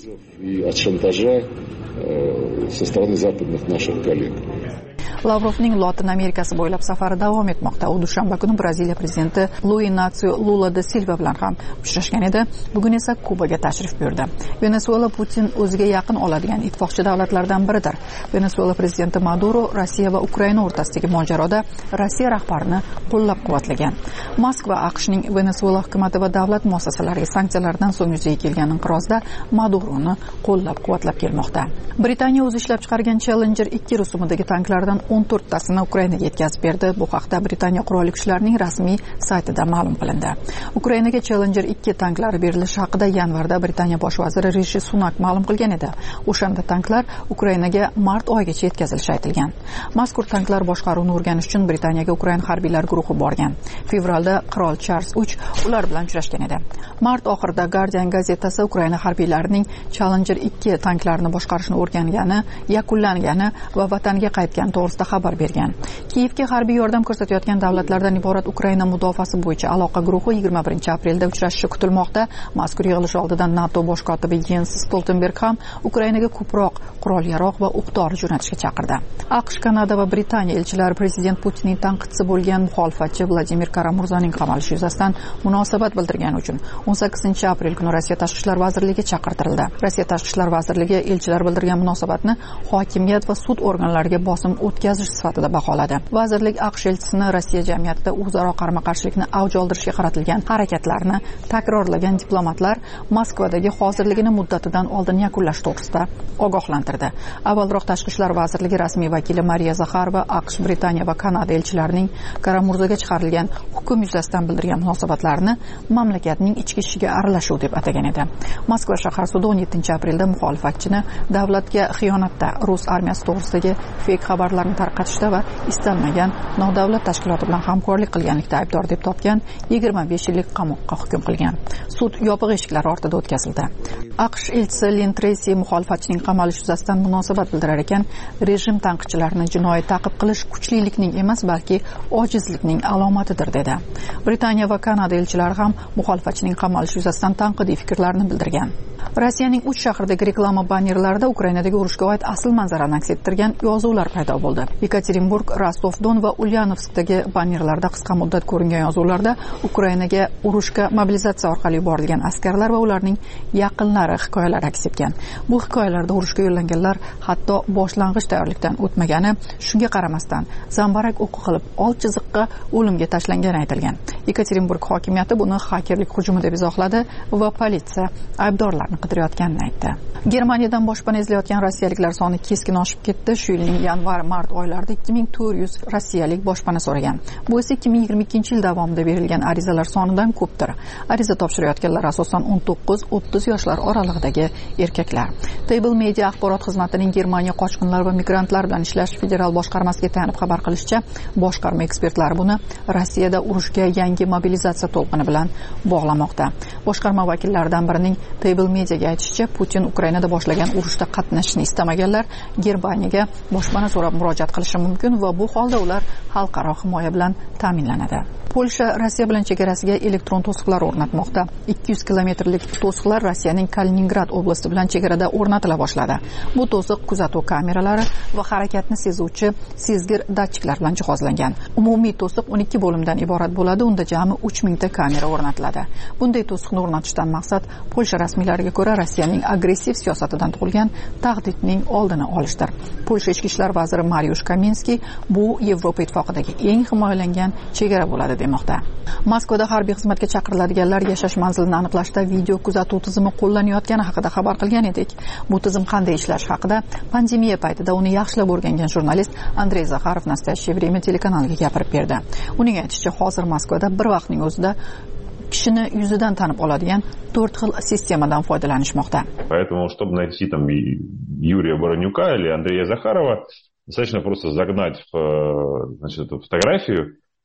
Lavrovning Lotin Amerikasi bo'ylab safari davom etmoqda. U dushanba kuni Braziliya prezidenti Luis Inacio Lula da Silva bilan ham uchrashgan edi. Bugun esa Kubaga tashrif buyurdi. Venesuela Putin o'ziga yaqin oladigan ittifoqchi davlatlardan biridir. Venesuela prezidenti Maduro Rossiya va Ukraina o'rtasidagi mojaroda Rossiya rahbarini qo'llab-quvvatlagan. Moskva AQShning Venesuela hukumati va davlat muassasalariga sanksiyalardan so'ng yuzaga kelgan inqirozda Maduroni qo'llab-quvvatlab kelmoqda. Britaniya o'zi ishlab chiqargan Challenger ikki rusumidagi tanklardan o'n to'rttasini Ukrainaga yetkazib berdi. Bu haqda Britaniya qurolli kuchlarining rasmiy saytida ma'lum qilindi. Ukrainaga Challenger ikki tanklari berilishi haqida yanvarda Britaniya bosh vaziri Rishi Sunak ma'lum qilgan edi. O'shanda tanklar Ukrainaga mart oyigacha yetkazilishi aytilgan. Mazkur tanklar boshqaruvni o'rganish uchun Britaniyaga Ukraina harbiylar guruhi borgan. Fevralda qirol Charles uch ular bilan uchrashgan edi. Mart oxirida Guardian gazetasi Ukraina harbiylarining Challenger ikki tanklarini boshqarishni o'rgangani, yakunlangani va vataniga qaytgan to'g'risida xabar bergan. Kiyevga harbiy yordam ko'rsatayotgan davlatlardan iborat Ukraina mudofaasi bo'yicha aloqa guruhi yigirma birinchi aprelda uchrashishi kutilmoqda. Mazkur yig'ilish oldidan NATO bosh kotibi Jens Stoltenberg ham Ukrainaga ko'proq qurol-yarog' va o'q-dori jo'natishga chaqirdi. AQSh, Kanada va Britaniya elchilari prezident Putinning tanqidchisi bo'lgan muxolifatchi Vladimir Karamurzaning qamalishi yuzasidan munosabat bildirgani uchun o'n sakkizinchi aprel kuni Rossiya tashqi ishlar vazirligiga chaqirtirildi. Rossiya tashqi ishlar vazirligi elchilar bildirgan munosabatni hokimiyat va sud organlariga bosim o'tkazish sifatida baholadi. Vazirlik AQSh elchisini Rossiya jamiyatida o'zaro qarama-qarshilikni avj oldirishga qaratilgan harakatlarni takrorlagan diplomatlar Moskvadagi hozirligini muddatidan oldin yakunlash to'g'risida ogohlantirdi. Avvalroq Tashqi ishlar vazirligi rasmiy vakili Mariya Zakharova AQSh, Britaniya va Kanada elchilarining Karamurzaga chiqarilgan hukm yuzasidan bildirgan munosabatlarini mamlakatning ichki ishiga aralashuv deb atagan edi. Moskva shahar sudi o'n yettinchi aprelda muxolifatchini davlatga xiyonatda, rus armiyasi to'g'risidagi feyk xabarlarni tarqatishda va istalmagan nodavlat tashkiloti bilan hamkorlik qilganlikda aybdor deb topgan, yigirma besh yillik qamoqqa hukm qilgan. Sud yopiq eshiklar ortida o'tkazildi. AQSh elchisi Lin Treysi muxolifatchining qamalishi yuzasidan munosabat bildirar ekan, rejim tanqidchilarini jinoiy ta'qib qilish kuchlilikning emas, balki ojizlikning alomatidir dedi. Britaniya va Kanada elchilari ham muxolifatchining qamalishi yuzasidan tanqidiy fikrlarini bildirgan. Rossiyaning uch shahridagi reklama bannerlarida Ukrainadagi urushga oid asl manzarani aks ettirgan yozuvlar paydo bo'ldi. Yekaterinburg, Rostov-Don va Ulyanovskdagi bannerlarda qisqa muddat ko'ringan yozuvlarda Ukrainaga urushga mobilizatsiya orqali yuborilgan askarlar va ularning yaqinlari hikoyalari aks etgan. Bu hikoyalarda urushga yo'llanganlar hatto boshlang'ich tayyorlikdan o'tmagani, shunga qaramasdan zambarak o'qi qilib old chiziqqa o'limga tashlangani aytilgan. Yekaterinburg hokimiyati buni xakerlik hujumi deb izohladi va politsiya aybdorlarni qidirayotganini aytdi. Germaniyadan boshpana izlayotgan rossiyaliklar soni keskin oshib ketdi. Shu yilning yanvar-mart oylarida ikki ming to'rt yuz rossiyalik boshpana so'ragan. Bu esa ikki ming yigirma ikkinchi yil davomida berilgan arizalar sonidan ko'pdir. Ariza topshirayotganlar asosan o'n to'qqiz o'ttiz yoshlar oralig'idagi erkaklar. Table Media axborot xizmatining Germaniya qochqinlar va migrantlar bilan ishlash federal boshqarmasiga tayanib xabar qilishicha, boshqarma ekspertlari buni Rossiyada urushga yangi mobilizatsiya to'lqini bilan bog'lamoqda. Boshqarma vakillaridan birining Table Mediaga aytishicha, Putin Ukrainada boshlagan urushda qatnashishni istamaganlar Germaniyaga boshpana so'rab murojaat qilishi mumkin va bu holda ular xalqaro himoya bilan ta'minlanadi. Polsha Rossiya bilan chegarasiga elektron to'siqlar o'rnatmoqda. ikki yuz kilometrlik to'siqlar Rossiyaning Kaliningrad oblasti bilan chegarada o'rnatila boshladi. Bu to'siq kuzatuv kameralari va harakatni sezuvchi sezgir datchiklar bilan jihozlangan. Umumiy to'siq o'n ikki bo'limdan iborat bo'ladi. Unda jami uch mingta kamera o'rnatiladi. Bunday to'siqni o'rnatishdan maqsad Polsha rasmiylariga ko'ra Rossiyaning agressiv siyosatidan tug'ilgan tahdidning oldini olishdir. Polsha ichki ishlar vaziri Mariusz Kaminski bu Yevropa ittifoqidagi eng himoyalangan chegara bo'ladi demoqda. Moskvada harbiy xizmatga chaqiriladiganlar yashash manzilini aniqlashda video kuzatuv tizimi qo'llanayotgani haqida xabar qilgan edik. Bu tizim qanday ishlashi haqida pandemiya paytida uni yaxshilab o'rgangan jurnalist Andrey Zakharov Nastoящее время telekanaliga gapirib berdi. Uning aytishicha, hozir Moskvada bir vaqtning o'zida kishini yuzidan tanib oladigan to'rt xil sistemadan foydalanishmoqda. Поэтому, чтобы найти там Юрия Баранюка или Андрея Захарова, достаточно просто загнать в, значит, эту фотографию.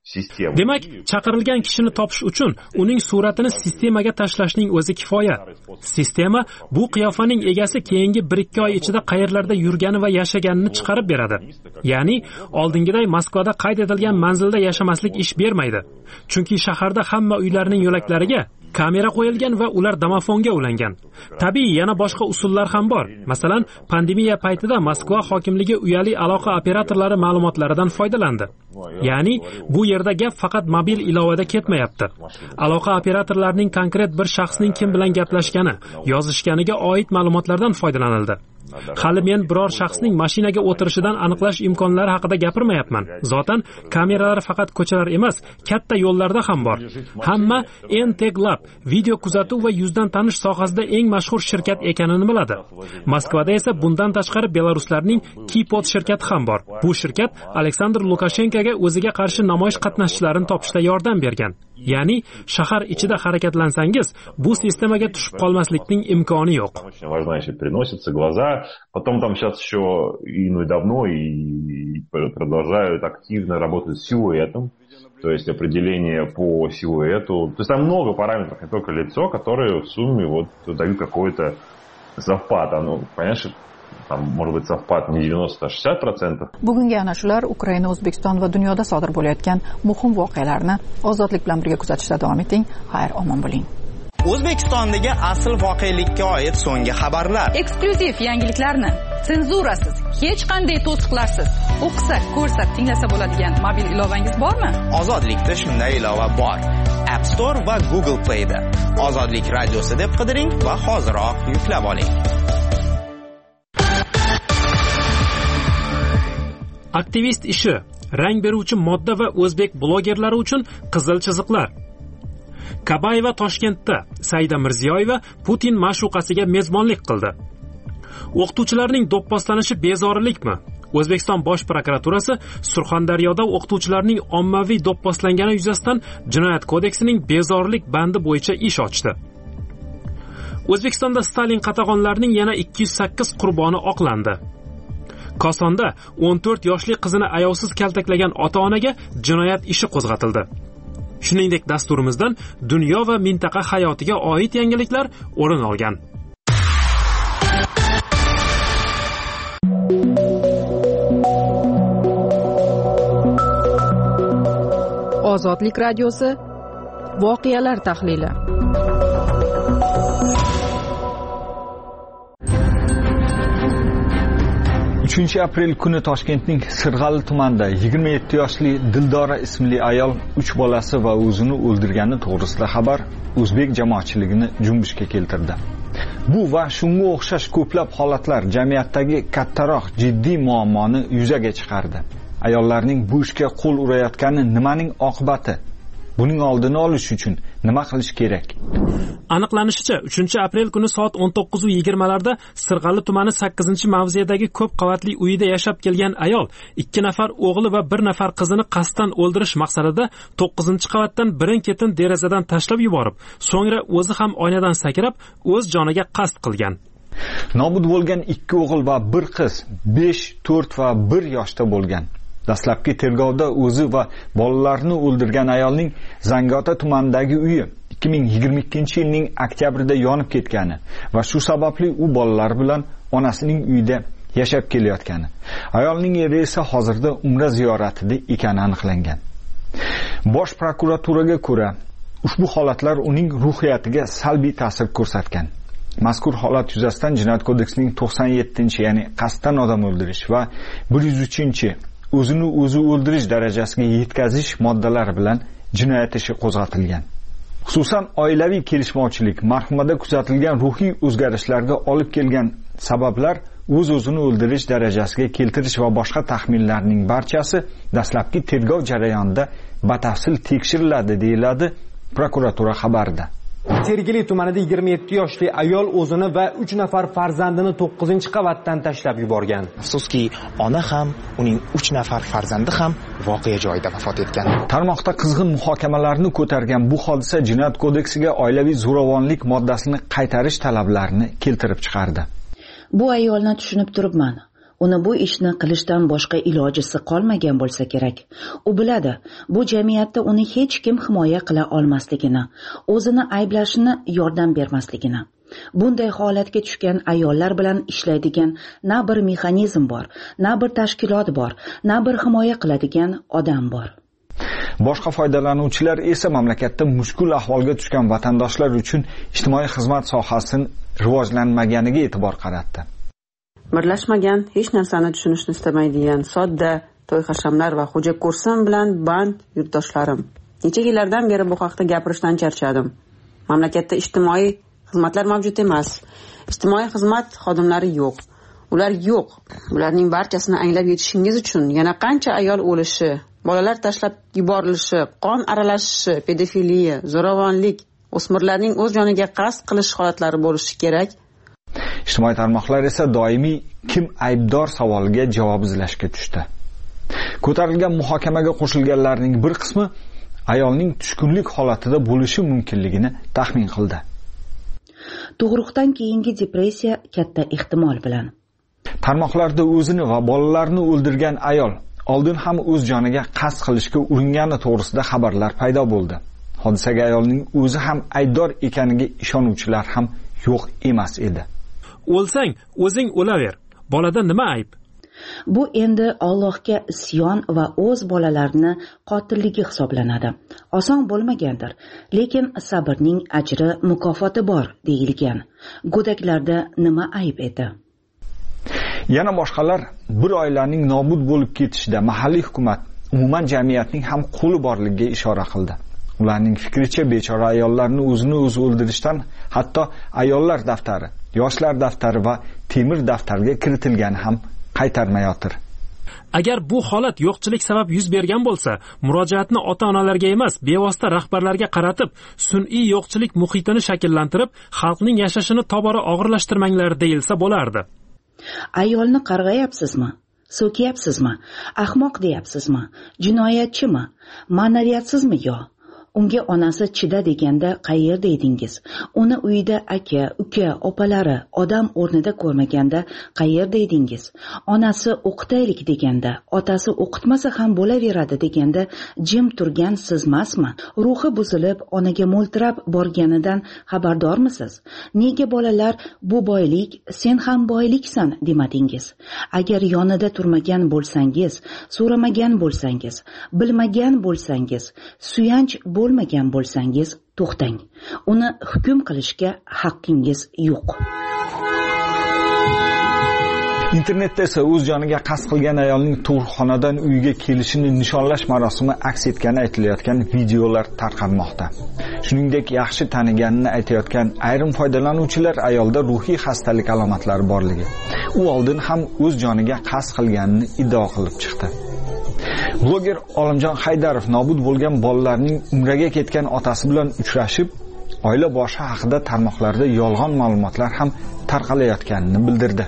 Demak, chaqirilgan kishini topish uchun uning suratini sistemaga tashlashning o'zi kifoya. Sistema bu qiyofaning egasi keyingi bir ikki oy ichida qayerlarda yurgani va yashaganini chiqarib beradi. Ya'ni, oldingiday Moskvada qayd etilgan manzilda yashamaslik ish bermaydi. Chunki shaharda hamma uylarning yo'laklariga kamera qo'yilgan va ular domofonga ulangan. Tabiiy, yana boshqa usullar ham bor. Masalan, pandemiya paytida Moskva hokimligi uyali aloqa operatorlari ma'lumotlaridan foydalandi. Ya'ni, bu yerda gap faqat mobil ilovada ketmayapti. Aloqa operatorlarining konkret bir shaxsning kim bilan gaplashgani, yozishganiga oid ma'lumotlardan foydalanildi. Hali men biror shaxsning mashinaga o'tirishidan aniqlash imkonlari haqida gapirmayapman. Zotan, kameralar faqat ko'chalar emas, katta yo'llarda ham bor. Hamma Enteglab video kuzatuv va yuzdan tanish sohasida eng mashhur shirkat ekanini biladi. Moskvada esa bundan tashqari belaruslarning Kipot shirkati ham bor. Bu shirkat Aleksandr Lukashenkoga o'ziga qarshi namoyish qatnashchilarini topishda yordam bergan. Ya'ni, shahar ichida harakatlansangiz, bu sistemaga tushib qolmaslikning imkoni yo'q. Потом там сейчас еще и ну и давно и продолжают активно работать с силуэтом, то есть определение по силуэту. То есть там много параметров, не только лицо, которые в сумме вот дают какой-то совпад. Оно, понимаешь, там может быть совпад не девяносто, а шестьдесят процентов. Bugungi ana shular Ukraina, O'zbekiston va dunyoda sodir bo'layotgan muhim voqealarni ozodlik bilan birga kuzatishda davom eting. Xayr, omon bo'ling. O'zbekistondagi asl voqelikka oid so'nggi xabarlar. Eksklyuziv yangiliklarni senzurasiz, hech qanday to'siqlarsiz o'qisa, ko'rsa, tinglasa bo'ladigan mobil ilovangiz bormi? Ozodlikda shunday ilova bor. App Store va Google Play'da. Ozodlik radiosi deb qidiring va hoziroq yuklab oling. Aktivist ishi, rang beruvchi modda va o'zbek blogerlari uchun qizil chiziqlar. Kabayeva Toshkentda Saida Mirziyoyeva Putin ma'shuqasiga mezbonlik qildi. O'qituvchilarning do'pposlanishi bezorilikmi? O'zbekiston Bosh prokuraturasi Surxondaryoda o'qituvchilarning ommaviy do'pposlangani yuzasidan Jinoyat kodeksining bezorilik bandi bo'yicha ish ochdi. O'zbekistonda Stalin qatag'onlarining yana ikki yuz sakkiz qurboni oqlandi. Kosonda o'n to'rt yoshli qizini ayovsiz kaltaklagan ota-onaga jinoyat ishi qo'zg'atildi. Shuningdek, dasturimizdan dunyo va mintaqa hayotiga oid yangiliklar o'rin olgan. Ozodlik radiosi voqealar tahlili. uchinchi aprel kuni Toshkentning Sirg'ali tumanida yigirma yetti yoshli Dildora ismli ayol uch bolasi va o'zini o'ldirgani to'g'risida xabar o'zbek jamoatchiligini junbishga keltirdi. Bu va shunga o'xshash ko'plab holatlar jamiyatdagi kattaroq jiddiy muammoni yuzaga chiqardi. Ayollarning bu ishga qo'l urayotgani nimaning oqibati? Buning oldini olish uchun nima qilish kerak? Aniqlanishicha, uchinchi aprel kuni soat o'n to'qqiz yigirma larda Sirg'ali tumani sakkizinchi mavzedagi ko'p qavatli uyida yashab kelgan ayol ikki nafar o'g'li va bir nafar qizini qasddan o'ldirish maqsadida to'qqizinchi qavatdan birin-ketin derazadan tashlab yuborib, so'ngra o'zi ham oynadan sakrab, o'z joniga qasd qilgan. Nobud bo'lgan ikki o'g'il va bir qiz besh, to'rt va bir yoshda bo'lgan. Dastlabki tergovda o'zi va bolalarini o'ldirgan ayolning Zangiota tumanidagi uyi ikki ming yigirma ikkinchi yilning oktyabrida yonib ketgani va shu sababli u bolalar bilan onasining uyida yashab kelayotgani. Ayolning eri esa hozirda umra ziyoratida ekani aniqlangan. Bosh prokuraturaga ko'ra, ushbu holatlar uning ruhiyatiga salbiy ta'sir ko'rsatgan. Mazkur holat yuzasidan Jinoyat kodeksining to'qson yettinchi, ya'ni qasddan odam o'ldirish va bir yuz uchinchi o'zini o'zi o'ldirish darajasiga yetkazish moddalari bilan jinoyat ishi qo'zg'atilgan. Xususan, oilaviy kelishmovchilik, marhumada kuzatilgan ruhiy o'zgarishlarga olib kelgan sabablar, o'z-o'zini o'ldirish darajasiga keltirish va boshqa taxminlarning barchasi dastlabki tergov jarayonida batafsil tekshiriladi, deyiladi prokuratura xabarida. Sergeli tumanida yigirma yetti yoshli ayol o'zini va uch nafar farzandini to'qqizinchi qavatdan tashlab yuborgan. Afsuski, ona ham, uning uch nafar farzandi ham voqea joyida vafot etgan. Tarmoqda qizg'in muhokamalarni ko'targan bu hodisa Jinoyat kodeksiga oilaviy zo'ravonlik moddasini qaytarish talablarini keltirib chiqardi. Bu ayolni tushunib turibman. Uni bu ishni qilishdan boshqa ilojisi qolmagan bo'lsa kerak. U biladi, bu jamiyatda uni hech kim himoya qila olmasligini, o'zini ayblashini, yordam bermasligini. Bunday holatga tushgan ayollar bilan ishlaydigan na bir mexanizm bor, na bir tashkilot bor, na bir himoya qiladigan odam bor. Boshqa foydalanuvchilar esa mamlakatda mushkul ahvolga tushgan vatandoshlar uchun ijtimoiy xizmat sohasining rivojlanmaganiga e'tibor qaratdi. Birlashmagan, hech narsani tushunishni istamaydigan, sodda, to'y-hashamlar va xo'ja ko'rsam bilan band yurtdoshlarim. Necha yillardan beri bu haqda gapirishdan charchadim. Mamlakatda ijtimoiy xizmatlar mavjud emas. Ijtimoiy xizmat xodimlari yo'q. Ular yo'q. Ularning barchasini anglab yetishingiz uchun yana qancha ayol o'lishi, bolalar tashlab yuborilishi, qon aralashishi, pedofiliya, zo'ravonlik, o'smirlarning o'z joniga qasd qilish holatlari bo'lishi kerak. Ijtimoiy tarmoqlar esa doimiy kim aybdor savoliga javob izlashga tushdi. Ko'tarilgan muhokamaga qo'shilganlarning bir qismi ayolning tushkunlik holatida bo'lishi mumkinligini taxmin qildi. Tug'ruqdan keyingi depressiya katta ehtimol bilan. Tarmoqlarda o'zini va bolalarini o'ldirgan ayol oldin ham o'z joniga qasd qilishga uringani to'g'risida xabarlar paydo bo'ldi. Hodisaga ayolning o'zi ham aybdor ekaniga ishonuvchilar ham yo'q emas edi. O'lsang, o'zing o'laver. Bolada nima ayb? Bu endi Allohga isyon va o'z bolalarini qotilligi hisoblanadi. Oson bo'lmagandir, lekin sabrning ajri, mukofoti bor deyilgan. Go'daklarda nima ayb edi? Yana boshqalar bir oilaning nobud bo'lib ketishida mahalliy hukumat, umuman jamiyatning ham qo'li borligiga ishora qildi. Ularning fikricha, bechora ayollarni o'zini o'zi o'ldirishdan hatto ayollar daftari, yoshlar daftari va temir daftarga kiritilgani ham qaytarmayotir. agar bu holat yo'qchilik sabab yuz bergan bo'lsa, murojaatni ota-onalarga emas, bevosita rahbarlarga qaratib, sun'iy yo'qchilik muhitini shakllantirib, xalqning yashashini tobora og'irlashtirmanglar deyilsa bo'lardi. Ayolni qarg'ayapsizmi? So'kayapsizmi? Ahmoq deyapsizmi? Jinoyatchimi? Ma'naviyatsizmi yo? Unga onasi chida deganda qayerda edingiz? Uni uyida aka, uka, opalari odam o'rnida ko'rmaganda qayerda edingiz? Onasi o'qitaylik deganda, otasi o'qitmasa ham bo'laveradi deganda jim turgan sizmasmi? Ruhi buzilib, onaga mo'ltirab borganidan xabardormisiz? Nega bolalar bu boylik, sen ham boyliksan demadingiz? Agar yonida turmagan bo'lsangiz, so'ramagan bo'lsangiz, bilmagan bo'lsangiz, suyanch bo'lmagan bo'lsangiz, to'xtang. Uni hukm qilishga haqqingiz yo'q. Internetda esa o'z joniga qasd qilgan ayolning tug'ruqxonadan uyiga kelishini nishonlash marosimi aks etgani aytilayotgan videolar tarqalmoqda. Shuningdek, yaxshi taniganini aytayotgan ayrim foydalanuvchilar ayolda ruhiy xastalik alomatlari borligi, u oldin ham o'z joniga qasd qilganini iddao qilib chiqdi. Bloger Olimjon Haydarov nobud bo'lgan bolalarning umraga ketgan otasi bilan uchrashib, oila boshi haqida tarmoqlarda yolg'on ma'lumotlar ham tarqalayotganini bildirdi.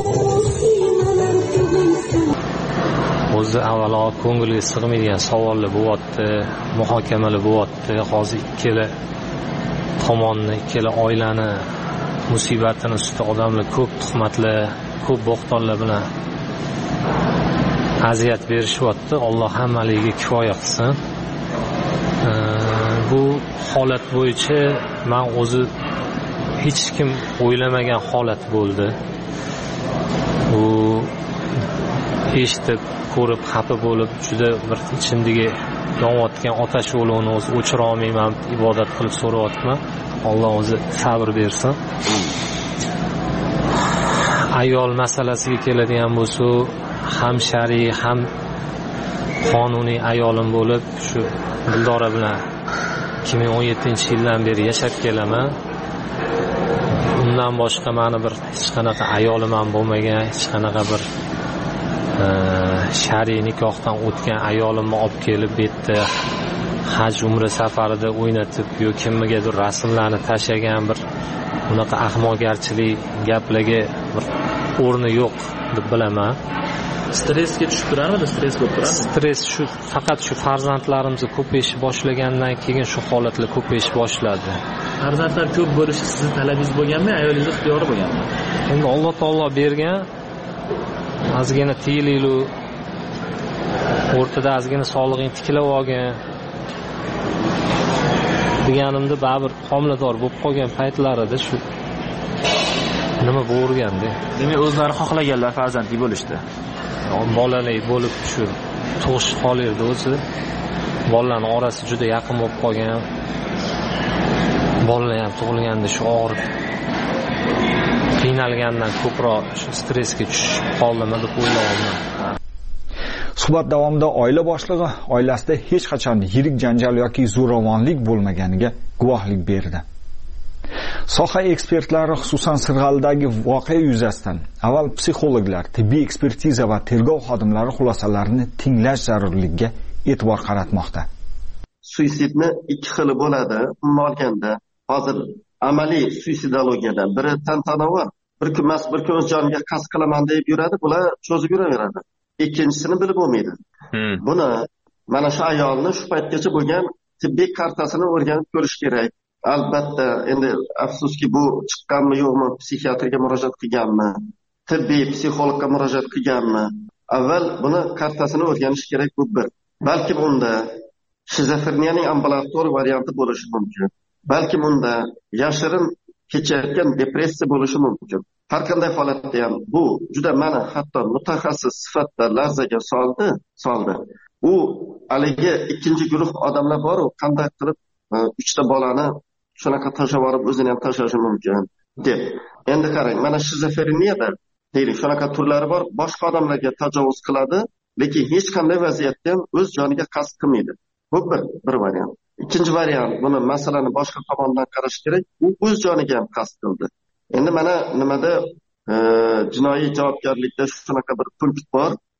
O'zi avvalo ko'ngilga sig'maydigan savollar bo'lyapti, muhokamalar bo'lyapti. Hozir ikkala tomonni, ikkala oilani musibatini ustida odamlar ko'p tuhmatlar, ko'p bo'xtonlar bilan aziyat berishyapti. Alloh hammaligiga kifoya qilsin. Bu holat bo'yicha men o'zi hech kim o'ylamagan holat bo'ldi. Bu eshitib, ko'rib, xafa bo'lib, juda bir ichimdagi yonayotgan otash yo'lini o'zi o'chira olmayman, ibodat qilib so'rayapman. Alloh o'zi sabr bersin. Ayol masalasiga keladigan bo'lsa, ham shariy ham qonuniy ayolim bo'lib, shu Dildora bilan ikki ming o'n yettinchi yildan beri yashab kelaman. Undan boshqa meni bir hech qanaqa ayolim ham bo'lmagan, hech qanaqa bir e, shariy nikohdan o'tgan ayolimni olib kelib bu yerda haj umra safarida o'ynatib yo kimgadir rasmlarni tashagan bir unaqa ahmoqgarchilik gaplarga bir o'rni yo'q deb bilaman. Stressga tushib turadimi? Stress bo'lib turadimi? Stress shu faqat shu farzandlarimiz ko'payish boshlagandan keyin shu holatlar ko'payish boshladi. Farzandlar ko'p bo'lishi sizning talabingiz bo'lganmi, ayolingiz ixtiyori bo'lganmi? Endi Alloh taolo bergan. Ozgina tiyililu o'rtada ozgina sog'lig'ing tiklab olgan. Deganimda baribir homilador bo'lib qolgan paytlarida shu nima bo'lganda. Demak, o'zlari xohlaganlar farzandli bo'lishdi. Bolalik bo'lib shu tug'ish holatida o'zi bolalarning orasi juda yaqin bo'lib qolgan. Bolalar ham tug'ilganda shu og'ir qiynalgandan ko'proq shu stressga tushib qoldimi deb o'ylayman. Suhbat davomida oila boshlig'i oilasida hech qachon yirik janjal yoki zo'ravonlik bo'lmaganiga guvohlik berdi. Soha ekspertlari xususan Sirg'aldagi voqea yuzasidan avval psixologlar, tibbiy ekspertiza va tergov xodimlari xulosalarini tinglash zarurligiga e'tibor qaratmoqda. Suitsidni ikki xili bo'ladi. Umuman olganda, hozir amaliy suitsidologiyada biri tantanavor, bir kun emas, bir kun o'z joniga qasd qilaman deb yuradi, bular cho'zib yuraveradi. Ikkinchisini bilib bo'lmaydi. Hmm. Buni mana shu ayolni shu paytgacha bo'lgan tibbiy kartasini o'rganib ko'rish kerak. Albatta, endi afsuski bu chiqqanmi yo'qmi, psixiatrga murojaat qilganmi, tibbiy psixologga murojaat qilganmi? Avval buni kartasini o'rganish kerak. Bu bir. Balki unda shizofreniyaning ambulator varianti bo'lishi mumkin. Balki unda yashirin kechayotgan depressiya bo'lishi mumkin. Har qanday holatda ham bu juda meni hatto mutaxassis sifatida larzaga soldi, soldi. U haligi ikkinchi guruh odamlar bor, qanday qilib uchta bolani shunaqa tashlab yuborib o'zini ham tashlashi mumkin deb. Endi qarang, mana shizofreniyada deylik, shunaqa turlari bor, boshqa odamlarga tajovuz qiladi, lekin hech qanday vaziyatda ham o'z joniga qasd qilmaydi. Bu bir bir variant. Ikkinchi variant, buni masalani boshqa tomondan qarash kerak. U o'z joniga ham qasd qildi. Endi mana nimada e, jinoiy javobgarlikda shunaqa bir punkt bor.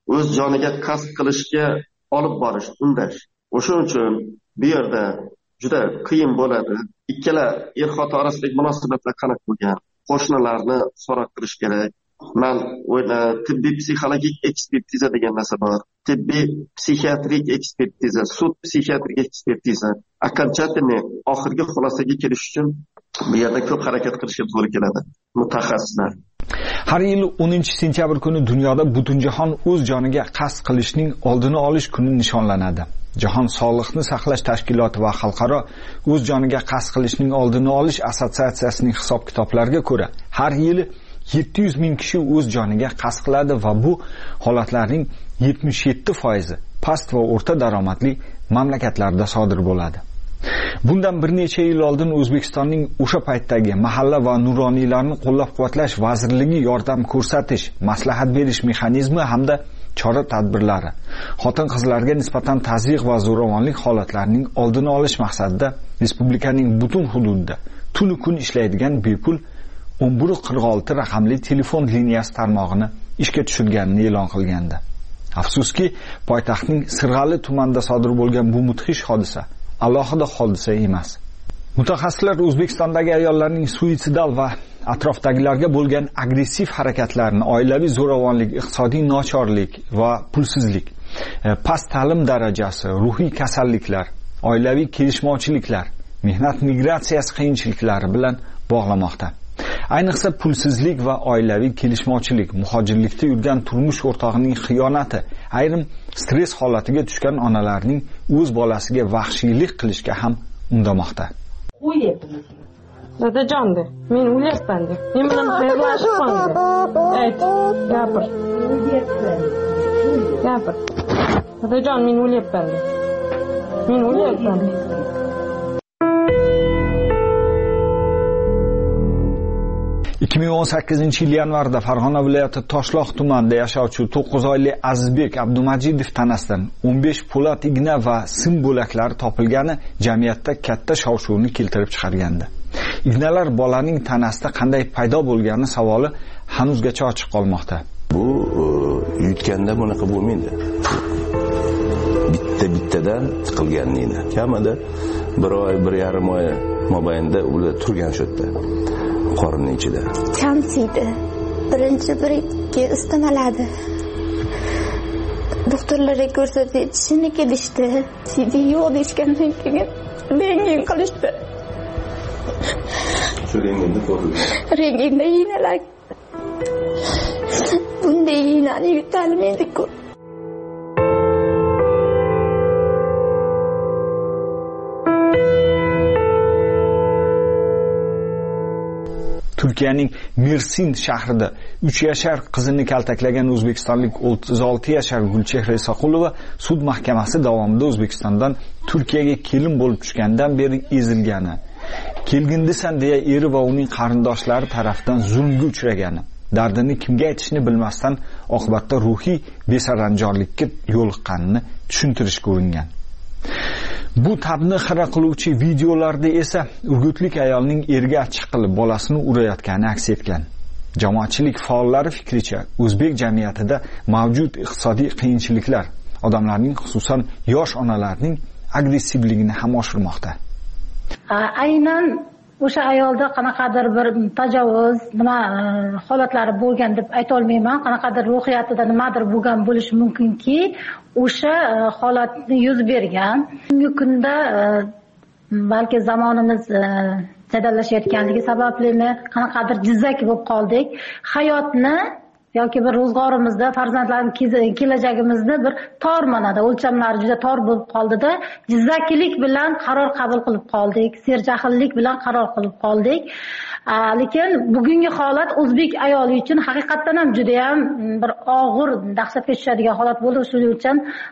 o'z joniga qasd qilishga olib borish, undash. O'shuning uchun bu yerda juda qiyin bo'ladi. Ikkala er-xotin orasidagi munosabatlar qanaqa bo'lgan? Qo'shnilarni so'roq qilish kerak. Men o'yla tibbiy psixologik ekspertiza degan narsa bor. Tibbiy psixiatrik ekspertiza, sud psixiatrik ekspertiza. Окончательный oxirgi xulosaga kelish uchun bu yerda ko'p harakat qilishga to'g'ri keladi. Mutaxassislar. Har yil o'ninchi sentyabr kuni dunyoda Butunjahon o'z joniga qasd qilishning oldini olish kuni nishonlanadi. Jahon Sog'liqni saqlash tashkiloti va xalqaro o'z joniga qasd qilishning oldini olish assotsiatsiyasining hisob-kitoblariga ko'ra, har yili yetti yuz ming kishi o'z joniga qasd qiladi va bu holatlarning yetmish yetti foizi past va o'rta daromadli mamlakatlarda sodir bo'ladi. Bundan bir necha yil oldin O'zbekistonning o'sha paytdagi mahalla va nuroniylarni qo'llab-quvvatlash vazirligi yordam ko'rsatish, maslahat berish mexanizmi hamda chora-tadbirlari xotin-qizlarga nisbatan tazyiq va zo'ravonlik holatlarining oldini olish maqsadida respublikaning butun hududida tunu kun ishlaydigan bepul o'n bir qirq olti raqamli telefon liniyasi tarmog'ini ishga tushirganini e'lon qilgandi. Afsuski, poytaxtning Sirg'ali tumanida sodir bo'lgan bu mudhish hodisa alohida hodisa emas. Mutaxassislar O'zbekistondagi ayollarning suitsidal va atrofdagilarga bo'lgan agressiv harakatlarini, oilaviy zo'ravonlik, iqtisodiy nochorlik va pulsizlik, past ta'lim darajasi, ruhiy kasalliklar, oilaviy kelishmovchiliklar, mehnat migratsiyasi qiyinchiliklari bilan bog'lamoqda. Ayniqsa pulsizlik va oilaviy kelishmovchilik, muhojirlikda yurgan turmush o'rtog'ining xiyonati, ayrim stress holatiga tushgan onalarning o'z bolasiga vahshiylik qilishga ham undamoqda. Dadajonda, men o'lyapman-da. Men bilan xayrlashib qoldi. Ayt, gapir. Gapir. Dadajon, men o'lyapman-da. Men o'lyapman. ikki ming o'n sakkizinchi yil yanvarda Farg'ona viloyati Toshloq tumanida yashovchi to'qqiz oyli Azizbek Abdumajidov tanasidan o'n besh po'lat igna va sim bo'laklari topilgani jamiyatda katta shov-shuvni keltirib chiqargandi. Ignalar bolaning tanasida qanday paydo bo'lgani savoli hanuzgacha ochiq qolmoqda. Bu yutganda bunaqa bo'lmaydi. Bitta-bittadan tiqilganligini. Kamida bir oy, bir yarim oy mobaynida ular turgan shu yerda. Qorinning ichida. Kamsiydi. Birinchi bir ikki istamaladi. Doktorlarga ko'rsatib, tishini kelishdi. Sidi yo'q deyishgandan keyin rentgen qilishdi. Shu rentgenda ko'rildi. Rentgenda yinalar. Bunday yinani yutalmaydi-ku. Turkiyaning Mersin shahrida uch yashar qizini kaltaklagan o'zbekistonlik o'ttiz olti yashar Gulchehra Isoqulova sud mahkamasi davomida O'zbekistondan Turkiyaga kelin bo'lib tushgandan beri ezilgani, kelgindisan deya eri va uning qarindoshlari tarafdan zulmga uchragani, dardini kimga aytishni bilmasdan oqibatda ruhiy besaranjorlikka yo'liqqanini tushuntirishga uringan. Bu tabni xira qiluvchi videolarda esa urgutlik ayolning erga achchiq qilib bolasini urayotgani aks etgan. Jamoatchilik faollari fikricha, o'zbek jamiyatida mavjud iqtisodiy qiyinchiliklar odamlarning, xususan yosh onalarning agressivligini ham oshirmoqda. Aynan o'sha ayolda qanaqadir bir tajovuz, nima holatlari bo'lgan deb ayta olmayman. Qanaqadir ruhiyatida nimadir bo'lgan bo'lishi mumkinki, o'sha holatni yuz bergan. Bugungi kunda balki zamonimiz jadallashayotganligi sabablimi, qanaqadir jizzaki bo'lib qoldik. Hayotni yoki bir ro'zg'orimizda, farzandlarimiz kelajagimizni bir tor manada o'lchamlari juda tor bo'lib qoldida, jizzakilik bilan qaror qabul qilib qoldik, serjahllik bilan qaror qilib qoldik. Lekin bugungi holat o'zbek ayoli uchun haqiqatan ham juda ham bir og'ir, dahshatga tushadigan holat bo'ldi. Shuning uchun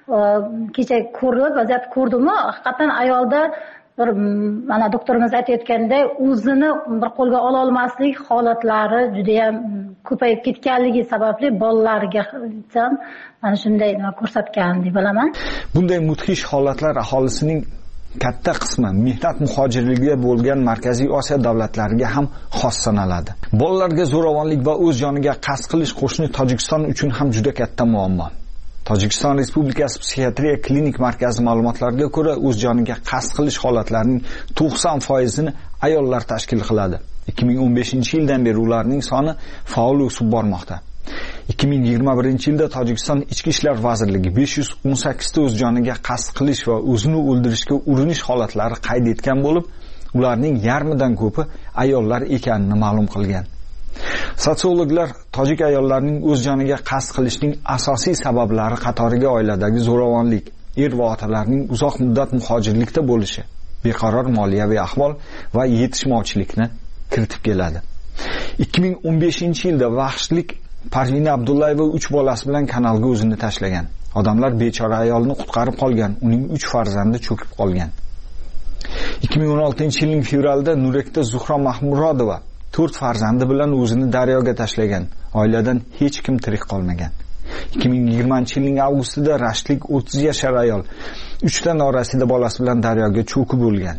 kecha ko'rib, vaziyat ko'rdim-ku, haqiqatan ayolda bir mana doktorimiz aytayotganday o'zini bir qo'lga ola olmaslik holatlari juda ham ko'payib ketganligi sababli bolalarga ham mana shunday ko'rsatgan deb bilaman. Bunday mudhish holatlar aholisining katta qismi mehnat muhojirligiga bo'lgan Markaziy Osiyo davlatlariga ham xos sanaladi. Bolalarga zo'ravonlik va o'z joniga qasd qilish qo'shni Tojikiston uchun ham juda katta muammo. Tojikiston Respublikasi psixiatriya klinik markazi ma'lumotlariga ko'ra, o'z joniga qasd qilish holatlarining to'qson foizini ayollar tashkil qiladi. ikki ming o'n beshinchi yildan beri ularning soni faol o'sib bormoqda. ikki ming yigirma birinchi yilda Tojikiston Ichki ishlar vazirligi besh yuz o'n sakkiz ta o'z joniga qasd qilish va o'zini o'ldirishga urinish holatlari qayd etgan bo'lib, ularning yarmidan ko'pi ayollar ekanini ma'lum qilgan. Sotsiologlar tojik ayollarining o'z joniga qasd qilishning asosiy sabablari qatoriga oiladagi zo'ravonlik, er va otalarning uzoq muddat muhojirlikda bo'lishi, beqaror moliyaviy ahvol va yetishmovchilikni kiritib keladi. ikki ming o'n beshinchi yilda vahshlik Parvina Abdullayeva uch bolasi bilan kanalga o'zini tashlagan. Odamlar bechora ayolni qutqarib qolgan, uning uch farzandi cho'kib qolgan. ikki ming o'n oltinchi yilning fevralida Nurekda Zuhro Mahmurodova to'rt farzandi bilan o'zini daryoga tashlagan. Oiladan hech kim tirik qolmagan. ikki ming yigirmanchi yilning avgustida Rashtlik o'ttiz yashar ayol uch ta norasida bolasi bilan daryoga cho'kib o'lgan.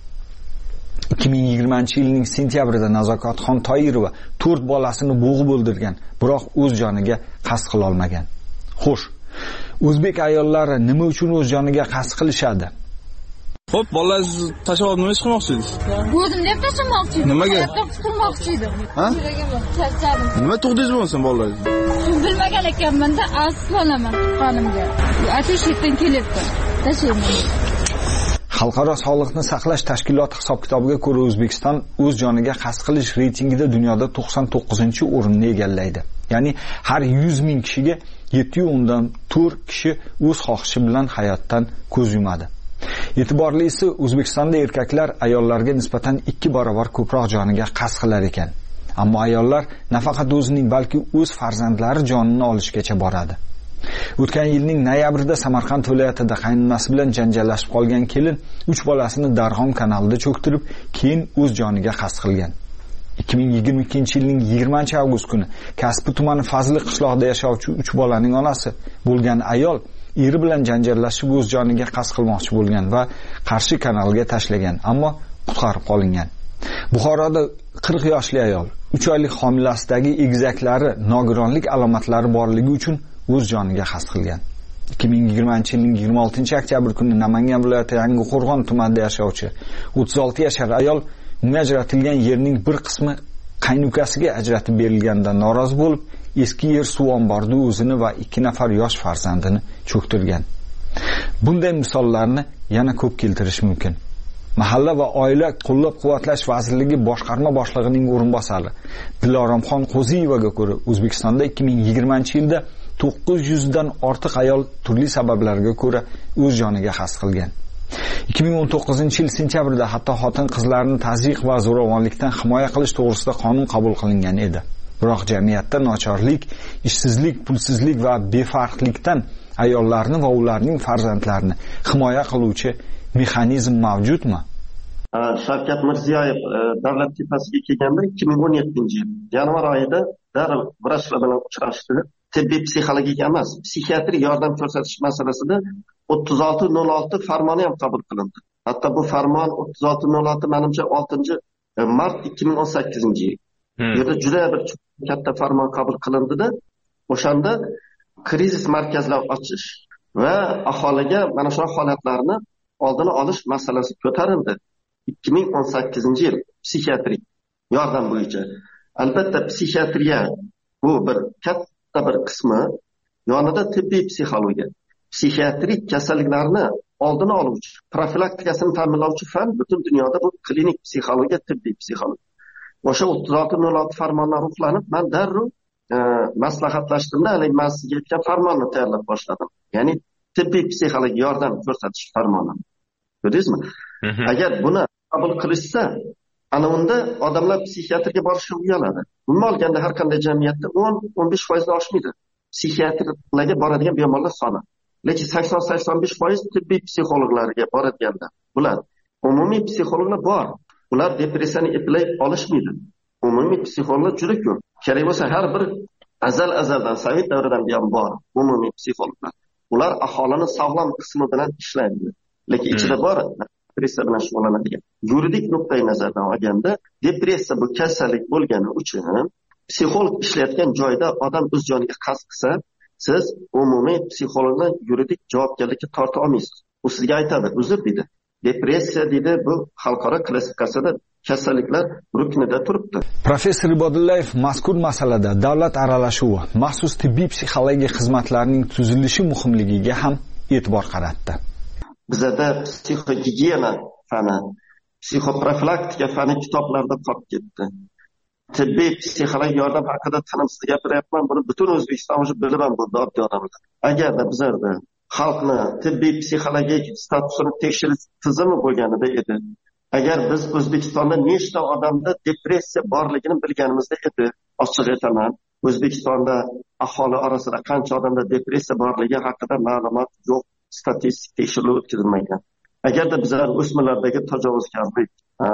ikki ming yigirmanchi yilning sentyabrida Nazokatxon Toirova to'rt bolasini bo'g'ib o'ldirgan, biroq o'z joniga qasd qila olmagan. Xo'sh, o'zbek ayollari nima uchun o'z joniga qasd qilishadi? Xo'p, bolalaringizni tashlab nima ish qilmoqchisiz? O'zim deb tashlamoqchi edim. Nimaga? Qutulmoqchi edim. Ha? Charchadim. Nima tug'dingiz bo'lsin bolalaringizni? Bilmagan ekanman-da, asl olaman tuqqanimga. Atish yerdan kelyapti. Tashlayman. Xalqaro sog'liqni saqlash tashkiloti hisob-kitobiga ko'ra, O'zbekiston o'z joniga qasd qilish reytingida dunyoda to'qson to'qqizinchi o'rinni egallaydi. Ya'ni har yuz ming kishiga yetti nuqta o'ndan to'rt kishi o'z xohishi bilan hayotdan ko'z yumadi. E'tiborlisi, O'zbekistonda erkaklar ayollarga nisbatan ikki barobar ko'proq joniga qasd qilar ekan. Ammo ayollar nafaqat o'zining, balki o'z farzandlari jonini olishgacha boradi. O'tgan yilning noyabrida Samarqand viloyatida qaynonasi bilan janjallashib qolgan kelin uch bolasini Darg'om kanalida cho'ktirib, keyin o'z joniga qasd qilgan. ikki ming yigirma ikkinchi yilning yigirmanchi avgust kuni Kasbi tumani Fazli qishlog'ida yashovchi uch bolaning onasi bo'lgan ayol eri bilan janjallashib o'z joniga qasd qilmoqchi bo'lgan va Qarshi kanaliga tashlagan, ammo qutqarib qolingan. Buxoroda qirq yoshli ayol uch oylik homilasidagi egizaklari nogironlik alomatlari borligi uchun o'z joniga qasd qilgan. ikki ming yigirmanchi yilning yigirma oltinchi oktyabr kuni Namangan viloyati Yangiqo'rg'on tumanida yashovchi o'ttiz olti yashar ayol unga ajratilgan yerning bir qismi qaynukasiga ajratib berilganidan norozi bo'lib, eski yer suv omborida o'zini va ikki nafar yosh farzandini cho'ktirgan. Bunday misollarni yana ko'p keltirish mumkin. Mahalla va oila qo'llab-quvvatlash vazirligi boshqarma boshlig'ining o'rinbosari Diloromxon Qo'ziyevaga ko'ra, O'zbekistonda ikki ming yigirmanchi yilda to'qqiz yuz dan ortiq ayol turli sabablarga ko'ra o'z joniga qasd qilgan. ikki ming o'n to'qqizinchi yil sentyabrida hatto xotin-qizlarni tazyiq va zo'ravonlikdan himoya qilish to'g'risida qonun qabul qilingan edi. Biroq jamiyatda nochorlik, ishsizlik, pulsizlik va befarqlikdan ayollarni va ularning farzandlarini himoya qiluvchi mexanizm mavjudmi? Shavkat Mirziyoyev davlat tepasiga kelganda ikki ming o'n yettinchi yil yanvar oyida darrov vrachlar bilan uchrashdi. Tibbiy psixologik emas, psixiatrik yordam ko'rsatish masalasida o'ttiz olti nol olti farmoni ham qabul qilindi. Hatto bu farmon o'ttiz olti nol olti menimcha oltinchi mart ikki ming o'n sakkizinchi yil. Bu yerda juda bir katta farmon qabul qilindida, o'shanda krizis markazlarini ochish va aholiga mana shu holatlarni oldini olish masalasi ko'tarildi. ikki ming o'n sakkizinchi yil psixiatrik yordam bo'yicha. Albatta psixiatriya bu bir katta bir qismi, yonida tibbiy psixologiya. Psixiatrik kasalliklarni oldini oluvchi, profilaktikasini ta'minlovchi fan butun dunyoda bu klinik psixologiya, tibbiy psixologiya. O'sha o'ttiz olti nol olti farmonlar ruxlanib, men darrov e, maslahatlashdim-da, hali men sizga aytgan farmonni tayyorlab boshladim. Ya'ni tibbiy psixologik yordam ko'rsatish farmoni. Ko'rdingizmi? Agar buni qabul qilishsa, ana unda odamlar psixiatrga borishga uyaladi. Umuman olganda har qanday jamiyatda o'n o'n besh foiz dan oshmaydi psixiatrlarga boradigan bemorlar soni. Lekin sakson sakson besh foiz tibbiy psixologlarga boradiganlar. Bular umumiy psixologlar bor. Ular depressiyani eplay olishmaydi. Umumiy psixologlar juda ko'p. Kerak bo'lsa har bir azal azaldan sovet davridan buyon bor umumiy psixologlar. Ular aholini sog'lom qismi bilan ishlaydi. Lekin ichida bor depressiya bilan shug'ullanadigan. Yuridik nuqtai nazardan olganda, depressiya bu kasallik bo'lgani uchun psixolog ishlayotgan joyda odam o'z joniga qasd qilsa, siz umumiy psixologni yuridik javobgarlikka torta olmaysiz. U sizga aytadi, uzr deydi. Depressiya deydi, bu xalqaro klassifikatsiyada kasalliklar ruknida turibdi. Professor Ibodullayev mazkur masalada davlat aralashuvi, maxsus tibbiy psixologiya xizmatlarining tuzilishi muhimligiga ham e'tibor qaratdi. Bizda psixogigiyena fani, psixoprofilaktika fani kitoblarda qolib ketdi. Tibbiy psixologik yordam haqida tinimsiz gapiryapman, buni butun O'zbekiston o'zi bilib ham bo'ldi oddiy odamlar. Agarda bizlarda xalqni tibbiy psixologik statusini tekshirish tizimi bo'lganida edi, agar biz O'zbekistonda nechta odamda depressiya borligini bilganimizda edi, ochiq aytaman, O'zbekistonda aholi orasida qancha odamda depressiya borligi haqida ma'lumot yo'q, statistik tekshiruv o'tkazilmagan. Agarda bizlar o'smirlardagi tajovuzkorlik,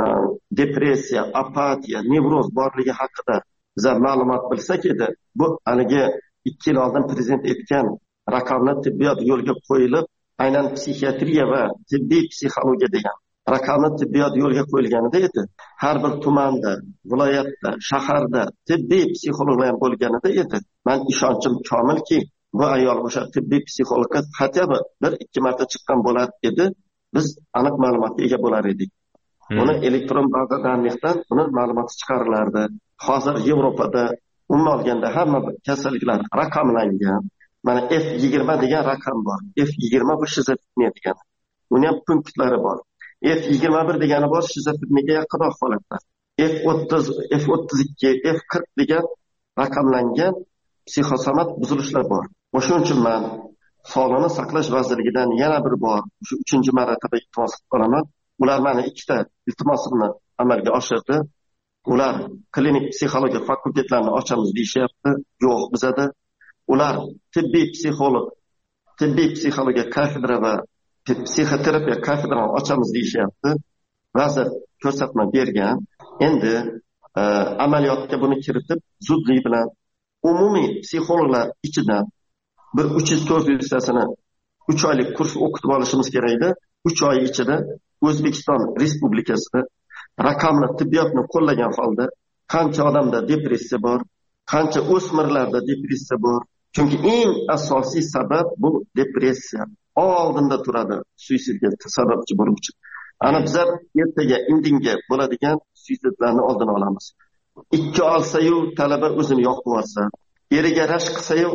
depressiya, apatiya, nevroz borligi haqida bizlar ma'lumot bilsak edi, bu haligi ikki yil oldin prezident aytgan raqamli tibbiyot yo'lga qo'yilib, aynan psixiatriya va tibbiy psixologiya degan raqamli tibbiyot yo'lga qo'yilganida edi. Har bir tumanda, viloyatda, shaharda tibbiy psixologlar bo'lganida edi. Men ishonchim komilki, bu ayol o'sha tibbiy psixologga hatto bir ikki marta chiqqan bo'lar edi, biz aniq ma'lumotga ega bo'lar edik. Buni elektron baza danlikdan buni ma'lumoti chiqarilardi. Hozir Yevropada umuman olganda hamma kasalliklar raqamlangan. Mana F yigirma degan raqam bor. F yigirma bu shizofreniya degani. Uni ham punktlari bor. F yigirma bir degani bor shizofreniyaga yaqinroq holatlar. F o'ttiz, F o'ttiz ikki, F qirq degan raqamlangan psixosomat buzilishlar bor. O'shuning uchun men Sog'liqni saqlash vazirligidan yana bir bor shu uchinchi marotaba iltimos qilaman. Ular mana ikkita iltimosimni amalga oshirdi. Ular klinik psixologiya fakultetlarini ochamiz deyishyapti. Yo'q, bizada ular tibbiy psixolog, tibbiy psixologiya kafedra va psixoterapiya kafedrani ochamiz deyishyapti. Vazir ko'rsatma bergan. Endi e, amaliyotga buni kiritib, zudlik bilan umumiy psixologlar ichidan bir uch yuz to'rt yuztasini uch oylik kurs o'qitib olishimiz kerak edi. uch oy ichida O'zbekiston Respublikasida raqamli tibbiyotni qo'llagan holda qancha odamda depressiya bor, qancha o'smirlarda depressiya bor. Chunki eng asosiy sabab bu depressiya. Oldinda turadi suitsidga sababchi bo'luvchi. Ana bizlar ertaga indinga bo'ladigan suitsidlarni oldini olamiz. Ikki olsa-yu talaba o'zini yoqib olsa, eriga rashk qilsa-yu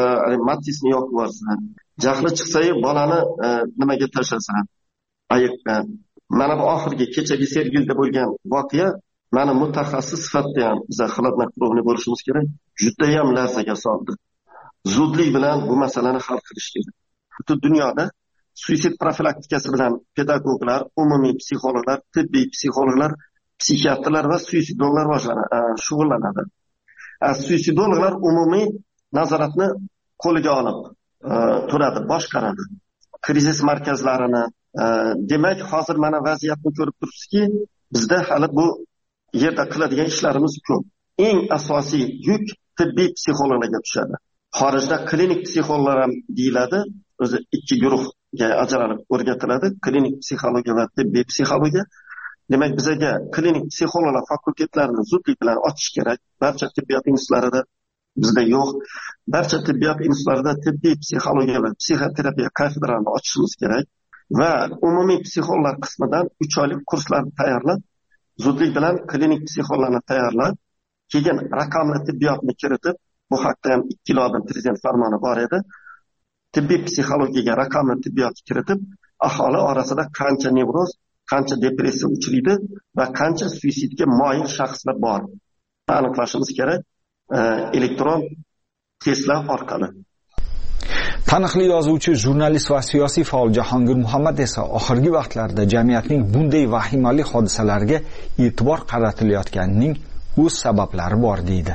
matisni yoqib olsa, jahli chiqsa-yu bolani nimaga tashlasa, ayiqqa. Mana bu oxirgi kechagi Sergelda bo'lgan voqea meni mutaxassis sifatida ham biz xizmatlar bo'lishimiz kerak. Juda ham larzaga soldi. Zudlik bilan bu masalani hal qilish kerak. Butun dunyoda suitsid profilaktikasi bilan pedagoglar, umumiy psixologlar, tibbiy psixologlar, psixiatrlar va suitsidologlar shug'ullanadi. Suitsidologlar umumiy nazoratni qo'liga olib turadi, boshqaradi. Krizis markazlarini, demak, hozir mana vaziyatni ko'rib turibsizki, bizda hali bu yerda qiladigan ishlarimiz ko'p. Eng asosiy yuk tibbiy psixologlarga tushadi. Xorijda klinik psixologlar ham deyiladi, o'zi ikki guruhga ajralib o'rgatiladi, klinik psixologiya va tibbiy psixologiya. Demak, bizga klinik psixologlar fakultetlarini zudlik bilan ochish kerak. Barcha tibbiyot institutlarida bizda yo'q. Barcha tibbiyot institutlarida tibbiy psixologiya va psixoterapiya kafedralarini ochishimiz kerak va umumiy psixologlar qismidan uch oylik kurslarni tayyorlab, zudlik bilan klinik psixologlarni tayyorlab, keyin raqamli tibbiyotni kiritib, bu haqda ham ikki yil oldin prezident farmoni bor edi. Tibbiy psixologiyaga raqamli tibbiyotni kiritib, aholi orasida qancha nevroz, qancha depressiya uchraydi va qancha suitsidga moyil shaxslar bor aniqlashimiz kerak elektron testlar orqali. Taniqli yozuvchi, jurnalist va siyosiy faol Jahongir Muhammad esa oxirgi vaqtlarda jamiyatning bunday vahimali hodisalarga e'tibor qaratilayotganining o'z sabablari bor deydi.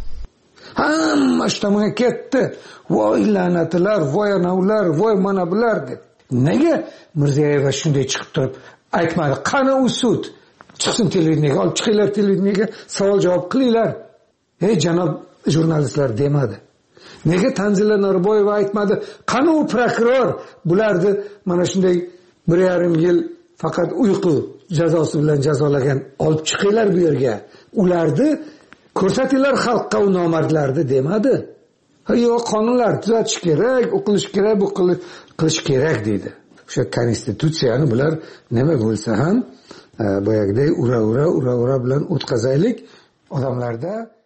Hamma ishtamay ketdi. Voy la'natlar, voy anavlar, voy mana bular deb. Nega Mirziyoyev shunday chiqib turib aytmadi? Qani u sud? Chiqsin televideniyaga, olib chiqinglar televideniyaga, savol javob qilinglar. Ey janob jurnalistlar demadi. Nega Tanzila Norboyeva aytmadi? Qani u prokuror bularni mana shunday bir yarim yil faqat uyqu jazosi bilan jazolagan, olib chiqinglar bu yerga. Ularni ko'rsatinglar xalqqa u nomardlarni demadi. yo'q, qonunlar tuzatish kerak, u qilish kerak, bu qilish kerak deydi. O'sha konstitutsiyani bular nima bo'lsa ham boyagidek ura ura ura ura bilan o'tkazaylik, odamlarda